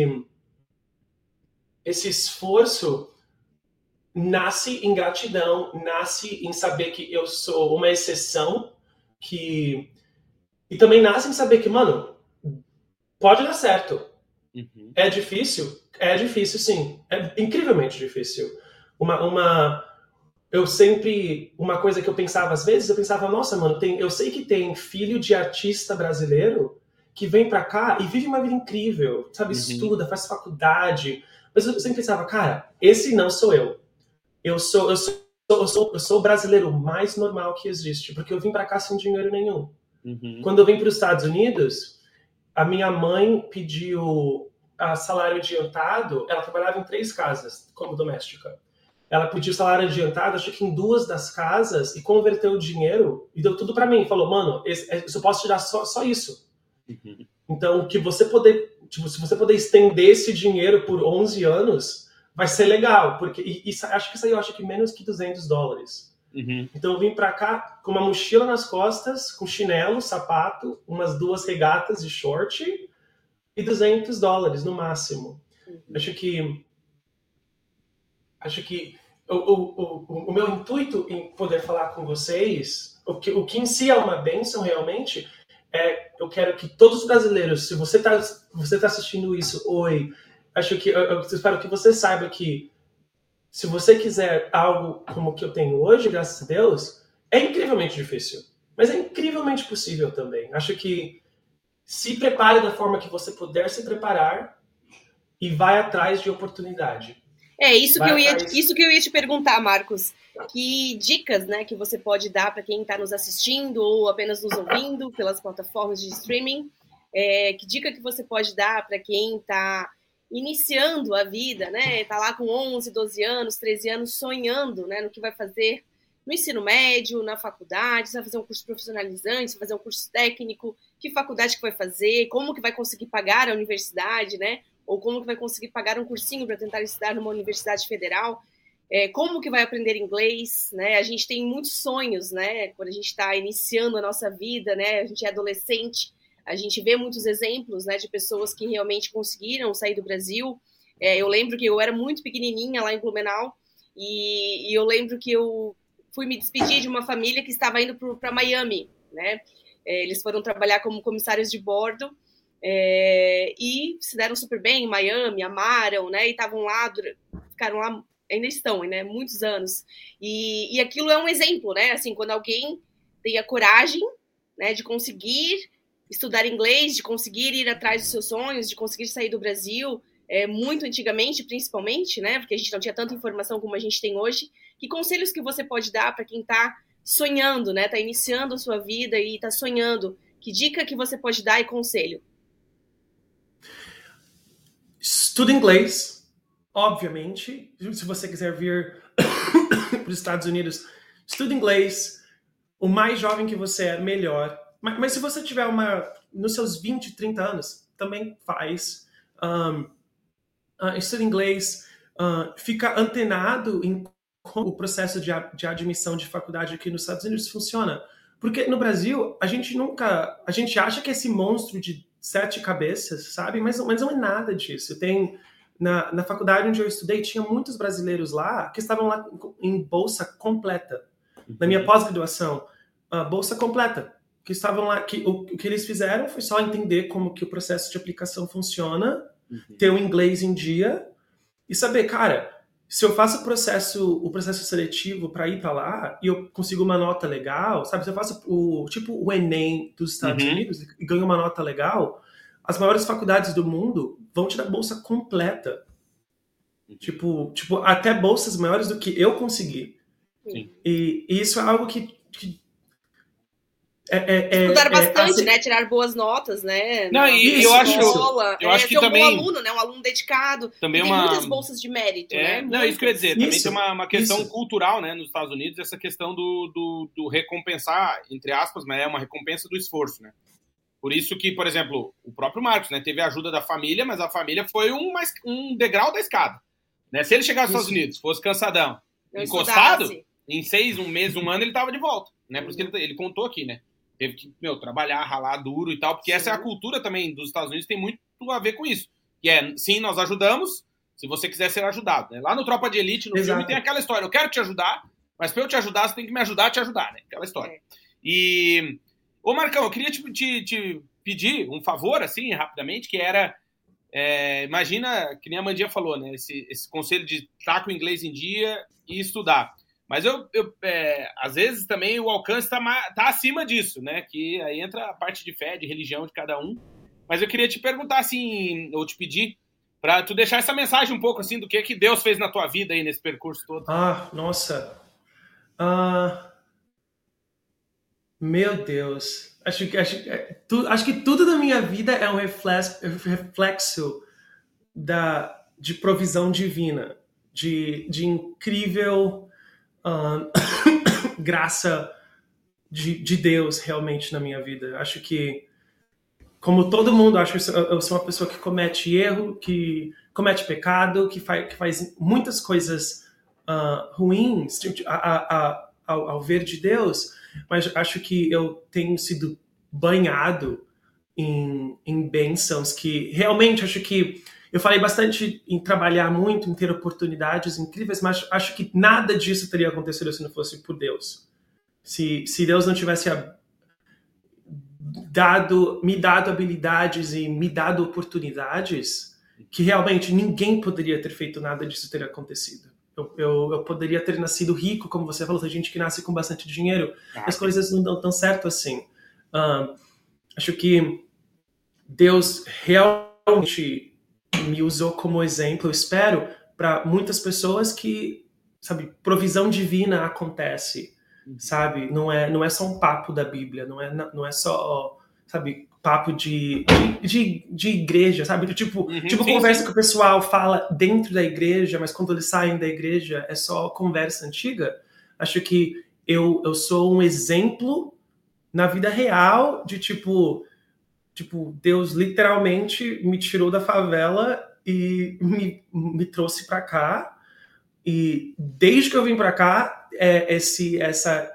esforço nasce em gratidão, nasce em saber que eu sou uma exceção, e também nasce em saber que, mano, pode dar certo. É difícil? É difícil, sim. É incrivelmente difícil. Uma coisa que eu pensava às vezes, eu pensava, nossa, mano, eu sei que tem filho de artista brasileiro que vem pra cá e vive uma vida incrível, sabe, estuda, faz faculdade, mas eu sempre pensava, cara, esse não sou eu. Eu sou o brasileiro mais normal que existe, porque eu vim pra cá sem dinheiro nenhum. Quando eu vim para os Estados Unidos, a minha mãe pediu salário adiantado, ela trabalhava em 3 casas como doméstica. Ela pediu salário adiantado, acho que em 2 das casas, e converteu o dinheiro e deu tudo para mim. Falou, mano, eu posso te dar só isso. Então, se você puder estender esse dinheiro por 11 anos, vai ser legal. Porque acho que saiu menos que $200. Então, eu vim para cá com uma mochila nas costas, com chinelo, sapato, umas 2 regatas de short e $200 no máximo. Acho que acho que o meu intuito em poder falar com vocês, o que em si é uma bênção realmente, eu quero que todos os brasileiros, se você tá assistindo isso, eu espero que você saiba que se você quiser algo como o que eu tenho hoje, graças a Deus, é incrivelmente difícil, mas é incrivelmente possível também. Acho que se prepare da forma que você puder se preparar e vai atrás de oportunidade. Isso que eu ia te perguntar, Marcos. Que dicas, né, que você pode dar para quem está nos assistindo ou apenas nos ouvindo pelas plataformas de streaming? Que dica que você pode dar para quem está iniciando a vida, né? Está lá com 11, 12 anos, 13 anos, sonhando, né, no que vai fazer no ensino médio, na faculdade, se vai fazer um curso profissionalizante, se vai fazer um curso técnico, que faculdade que vai fazer, como que vai conseguir pagar a universidade, né? Ou como que vai conseguir pagar um cursinho para tentar estudar numa universidade federal, como que vai aprender inglês, né? A gente tem muitos sonhos, né? Quando a gente está iniciando a nossa vida, né? A gente é adolescente, a gente vê muitos exemplos, né, de pessoas que realmente conseguiram sair do Brasil. Eu lembro que eu era muito pequenininha lá em Blumenau e eu lembro que eu fui me despedir de uma família que estava indo para Miami, né? Eles foram trabalhar como comissários de bordo e se deram super bem em Miami, amaram, né? E estavam lá, ficaram lá, ainda estão, né? Muitos anos. E aquilo é um exemplo, né? Assim, quando alguém tem a coragem, né, de conseguir estudar inglês, de conseguir ir atrás dos seus sonhos, de conseguir sair do Brasil, muito antigamente, principalmente, né? Porque a gente não tinha tanta informação como a gente tem hoje. Que conselhos que você pode dar para quem está sonhando, né? Está iniciando a sua vida e está sonhando. Que dica que você pode dar e conselho? Estuda inglês, obviamente. Se você quiser vir para os Estados Unidos, estuda inglês. O mais jovem que você é, melhor. Mas se você tiver nos seus 20, 30 anos, também faz. Estuda inglês. Fica antenado em como o processo de admissão de faculdade aqui nos Estados Unidos funciona. Porque no Brasil, a gente acha que esse monstro de 7 cabeças, sabe? Mas não é nada disso. Na faculdade onde eu estudei, tinha muitos brasileiros lá que estavam lá em bolsa completa. Na minha pós-graduação, bolsa completa. Que estavam lá, o que eles fizeram foi só entender como que o processo de aplicação funciona, ter o inglês em dia e saber, cara, se eu faço o processo seletivo para ir para lá e eu consigo uma nota legal, sabe? Se eu faço o Enem dos Estados Unidos e ganho uma nota legal, as maiores faculdades do mundo vão te dar bolsa completa. Tipo, até bolsas maiores do que eu consegui. Sim. E isso é algo que estudar bastante, assim, né? Tirar boas notas, né? Não, e eu acho que ser também um bom aluno, né? Um aluno dedicado. Também tem muitas bolsas de mérito, né? Não, isso que eu ia dizer. Também tem uma questão cultural, né? Nos Estados Unidos, essa questão do recompensar, entre aspas, mas é uma recompensa do esforço, né? Por isso que, por exemplo, o próprio Marcos, né? Teve a ajuda da família, mas a família foi um degrau da escada. Né? Se ele chegasse nos Estados Unidos, fosse cansadão, encostado, em 6, um mês, um ano, ele tava de volta. Né? Por isso que ele contou aqui, né? Teve que, trabalhar, ralar duro e tal, porque essa é a cultura também dos Estados Unidos, tem muito a ver com isso. Que sim, nós ajudamos, se você quiser ser ajudado. Né? Lá no Tropa de Elite, no filme, tem aquela história, eu quero te ajudar, mas para eu te ajudar, você tem que me ajudar a te ajudar, né? Aquela história. E, Marcão, eu queria te pedir um favor, assim, rapidamente, que era, imagina, que nem a Mandinha falou, né? Esse conselho de estar com o inglês em dia e estudar. Mas às vezes também o alcance tá acima disso, né? Que aí entra a parte de fé, de religião de cada um. Mas eu queria te perguntar, assim, ou te pedir, para tu deixar essa mensagem um pouco, assim, do que Deus fez na tua vida aí nesse percurso todo. Nossa. Meu Deus. Acho que tudo da minha vida é um reflexo de provisão divina, de incrível graça de Deus realmente na minha vida. Acho que, como todo mundo, acho que eu sou uma pessoa que comete erro, que comete pecado, que faz muitas coisas ruins ao ver de Deus, mas acho que eu tenho sido banhado em bênçãos que realmente acho que eu falei bastante em trabalhar muito, em ter oportunidades incríveis, mas acho que nada disso teria acontecido se não fosse por Deus. Se Deus não tivesse me dado habilidades e me dado oportunidades, que realmente ninguém poderia ter feito nada disso ter acontecido. Eu poderia ter nascido rico, como você falou, tem gente que nasce com bastante dinheiro, as coisas não dão tão certo assim. Acho que Deus realmente me usou como exemplo, eu espero, para muitas pessoas que, sabe, provisão divina acontece, sabe? Não é só um papo da Bíblia, não é só, sabe, papo de igreja, sabe? Tipo conversa que o pessoal fala dentro da igreja, mas quando eles saem da igreja é só conversa antiga. Acho que eu sou um exemplo na vida real de tipo, Deus literalmente me tirou da favela e me trouxe para cá. E desde que eu vim para cá, essa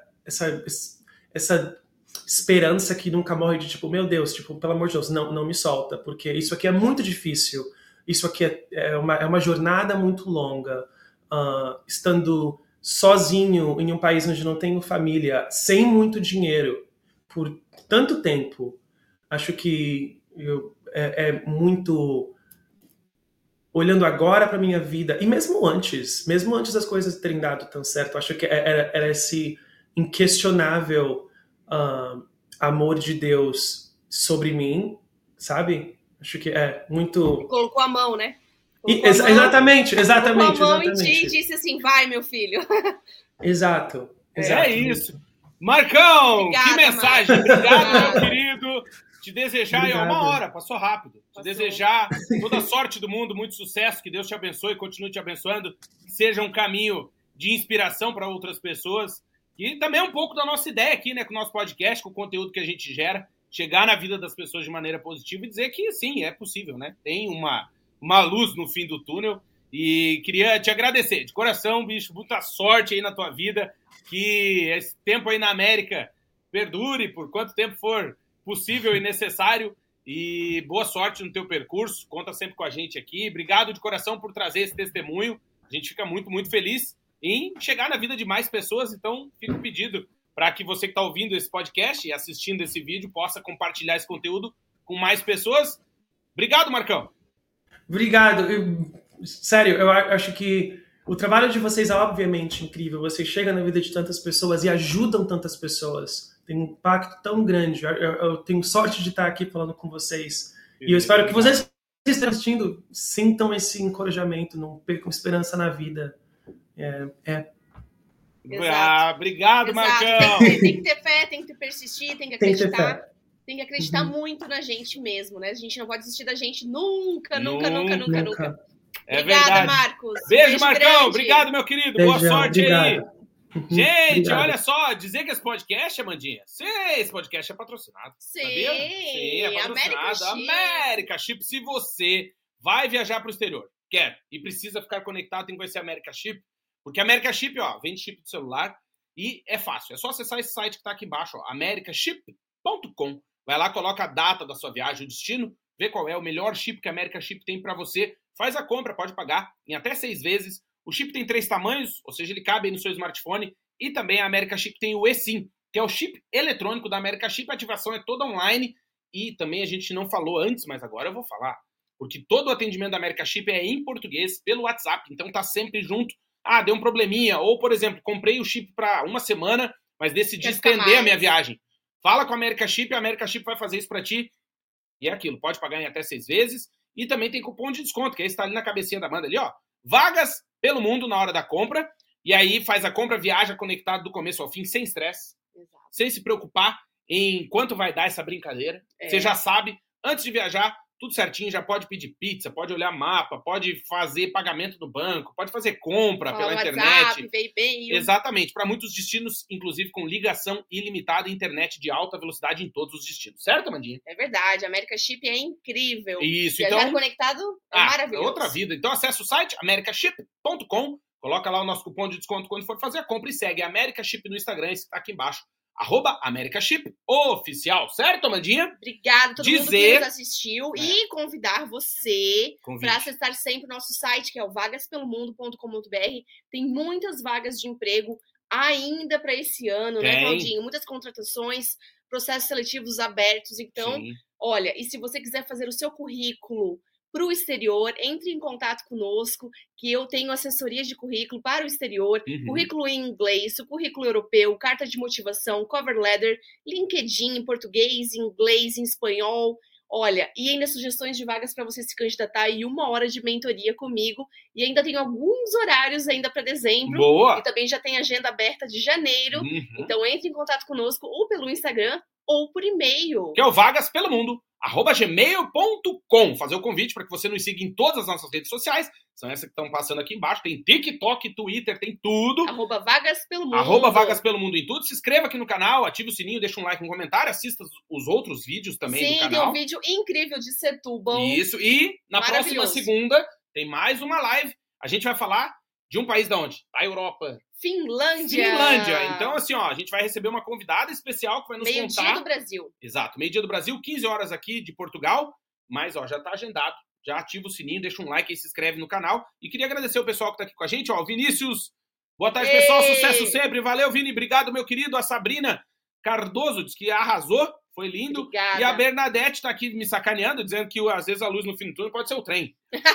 esperança que nunca morre de tipo, meu Deus, tipo, pelo amor de Deus, não me solta, porque isso aqui é muito difícil. Isso aqui é uma jornada muito longa. Estando sozinho em um país onde não tenho família, sem muito dinheiro, por tanto tempo, acho que é muito... Olhando agora para minha vida, e mesmo antes das coisas terem dado tão certo, acho que era esse inquestionável amor de Deus sobre mim, sabe? Acho que é muito... Colocou a mão, né? Exatamente. Colocou a mão em ti e disse assim, vai, meu filho. Exato. É isso. Marcão, obrigada, que mensagem. Obrigado, meu querido. Te desejar, aí, uma hora, passou rápido. Te desejar toda a sorte do mundo, muito sucesso, que Deus te abençoe e continue te abençoando, que seja um caminho de inspiração para outras pessoas. E também um pouco da nossa ideia aqui, né, com o nosso podcast, com o conteúdo que a gente gera, chegar na vida das pessoas de maneira positiva e dizer que sim, é possível, né? Tem uma luz no fim do túnel. E queria te agradecer de coração, bicho, muita sorte aí na tua vida, que esse tempo aí na América perdure por quanto tempo for possível e necessário, e boa sorte no teu percurso, conta sempre com a gente aqui, obrigado de coração por trazer esse testemunho, a gente fica muito, muito feliz em chegar na vida de mais pessoas, então fica o pedido para que você que está ouvindo esse podcast e assistindo esse vídeo possa compartilhar esse conteúdo com mais pessoas. Obrigado, Marcão. Obrigado, sério, eu acho que o trabalho de vocês é obviamente incrível, vocês chegam na vida de tantas pessoas e ajudam tantas pessoas, tem um impacto tão grande. Eu tenho sorte de estar aqui falando com vocês. E eu espero que vocês que estão assistindo sintam esse encorajamento, não percam esperança na vida. Obrigado, Marcão. Tem que ter fé, tem que persistir, tem que acreditar. Tem que acreditar muito na gente mesmo, né? A gente não pode desistir da gente nunca. É Obrigada, verdade. Marcos. Beijo, Marcão. Grande. Obrigado, meu querido. Beijão, boa sorte obrigado. aí. Gente, olha só, dizer que esse podcast, Amandinha, esse podcast é patrocinado. Sim, sabia? Sim, é patrocinado. America Chip. Se você vai viajar para o exterior, quer e precisa ficar conectado, tem que conhecer a America Chip, porque a America Chip, ó, vende chip do celular e é fácil. É só acessar esse site que está aqui embaixo, ó, americaship.com. Vai lá, coloca a data da sua viagem, o destino, vê qual é o melhor chip que a America Chip tem para você, faz a compra, pode pagar em até 6 vezes. O chip tem 3 tamanhos, ou seja, ele cabe aí no seu smartphone. E também a America Chip tem o eSIM, que é o chip eletrônico da America Chip. A ativação é toda online. E também a gente não falou antes, mas agora eu vou falar. Porque todo o atendimento da America Chip é em português, pelo WhatsApp. Então tá sempre junto. Ah, deu um probleminha. Ou, por exemplo, comprei o chip para uma semana, mas decidi estender a minha viagem. Fala com a America Chip vai fazer isso para ti. E é aquilo, pode pagar em até 6 vezes. E também tem cupom de desconto, que aí está ali na cabecinha da Amanda ali, ó. Vagas pelo mundo na hora da compra, e aí faz a compra, viaja conectado do começo ao fim, sem estresse, sem se preocupar em quanto vai dar essa brincadeira. Você já sabe, antes de viajar, tudo certinho, já pode pedir pizza, pode olhar mapa, pode fazer pagamento no banco, pode fazer compra pela internet. WhatsApp, exatamente, para muitos destinos, inclusive com ligação ilimitada e internet de alta velocidade em todos os destinos. Certo, Amandinha? É verdade, a America Chip é incrível. Isso, viajar então... conectado é maravilhoso. É outra vida. Então acessa o site americaship.com, coloca lá o nosso cupom de desconto quando for fazer a compra e segue a America Chip no Instagram, esse que tá aqui embaixo. @americaship_oficial, certo, Amandinha? Obrigada a todo mundo que nos assistiu e convidar você para acessar sempre o nosso site, que é o vagaspelomundo.com.br. Tem muitas vagas de emprego ainda para esse ano, né, Claudinho? Muitas contratações, processos seletivos abertos. Então, olha, e se você quiser fazer o seu currículo para o exterior, entre em contato conosco, que eu tenho assessorias de currículo para o exterior, currículo em inglês, o currículo europeu, carta de motivação, cover letter, LinkedIn em português, em inglês, em espanhol. Olha, e ainda sugestões de vagas para você se candidatar e 1 hora de mentoria comigo. E ainda tem alguns horários ainda para dezembro. Boa! E também já tem agenda aberta de janeiro. Então entre em contato conosco ou pelo Instagram ou por e-mail. Que é o vagaspelomundo@gmail.com. Fazer o convite para que você nos siga em todas as nossas redes sociais. São essas que estão passando aqui embaixo. Tem TikTok, Twitter, tem tudo. @vagaspelomundo. @vagaspelomundo em tudo. Se inscreva aqui no canal, ative o sininho, deixa um like, um comentário. Assista os outros vídeos também do canal. Sim, tem um vídeo incrível de Setúbal. Isso. E na próxima segunda tem mais uma live. A gente vai falar de um país da onde? Da Europa. Finlândia. Então, assim, ó, a gente vai receber uma convidada especial que vai nos contar... Meio-dia do Brasil. Exato, meio-dia do Brasil, 15 horas aqui de Portugal. Mas, ó, já tá agendado. Já ativa o sininho, deixa um like e se inscreve no canal. E queria agradecer o pessoal que tá aqui com a gente, ó, o Vinícius. Boa tarde, pessoal. Sucesso sempre. Valeu, Vini. Obrigado, meu querido. A Sabrina Cardoso diz que arrasou. Foi lindo. Obrigada. E a Bernadette tá aqui me sacaneando, dizendo que às vezes a luz no fim do túnel pode ser o trem.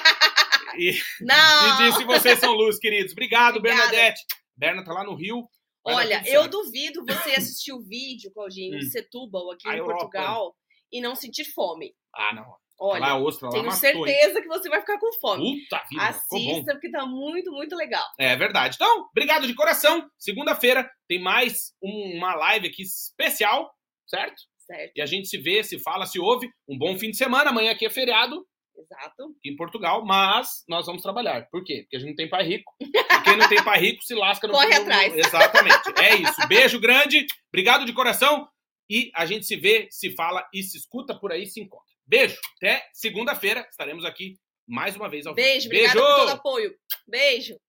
Não! E disse vocês são luz, queridos. Obrigado, Bernadette. Berna tá lá no Rio. Olha, eu duvido você assistir o vídeo, Claudinho, de Setúbal, aqui em Portugal, e não sentir fome. Ah, não. Olha, lá, ostra, tenho certeza que você vai ficar com fome. Puta vida, assista, porque tá muito, muito legal. É verdade. Então, obrigado de coração. Segunda-feira tem mais uma live aqui especial, certo? Certo. E a gente se vê, se fala, se ouve. Um bom fim de semana. Amanhã aqui é feriado. Exato. Aqui em Portugal, mas nós vamos trabalhar. Por quê? Porque a gente não tem pai rico. E quem não tem pai rico se lasca no Corre atrás. Exatamente. É isso. Beijo grande. Obrigado de coração. E a gente se vê, se fala e se escuta por aí, se encontra. Beijo. Até segunda-feira. Estaremos aqui mais uma vez ao vivo. Beijo. Obrigada por todo o apoio. Beijo.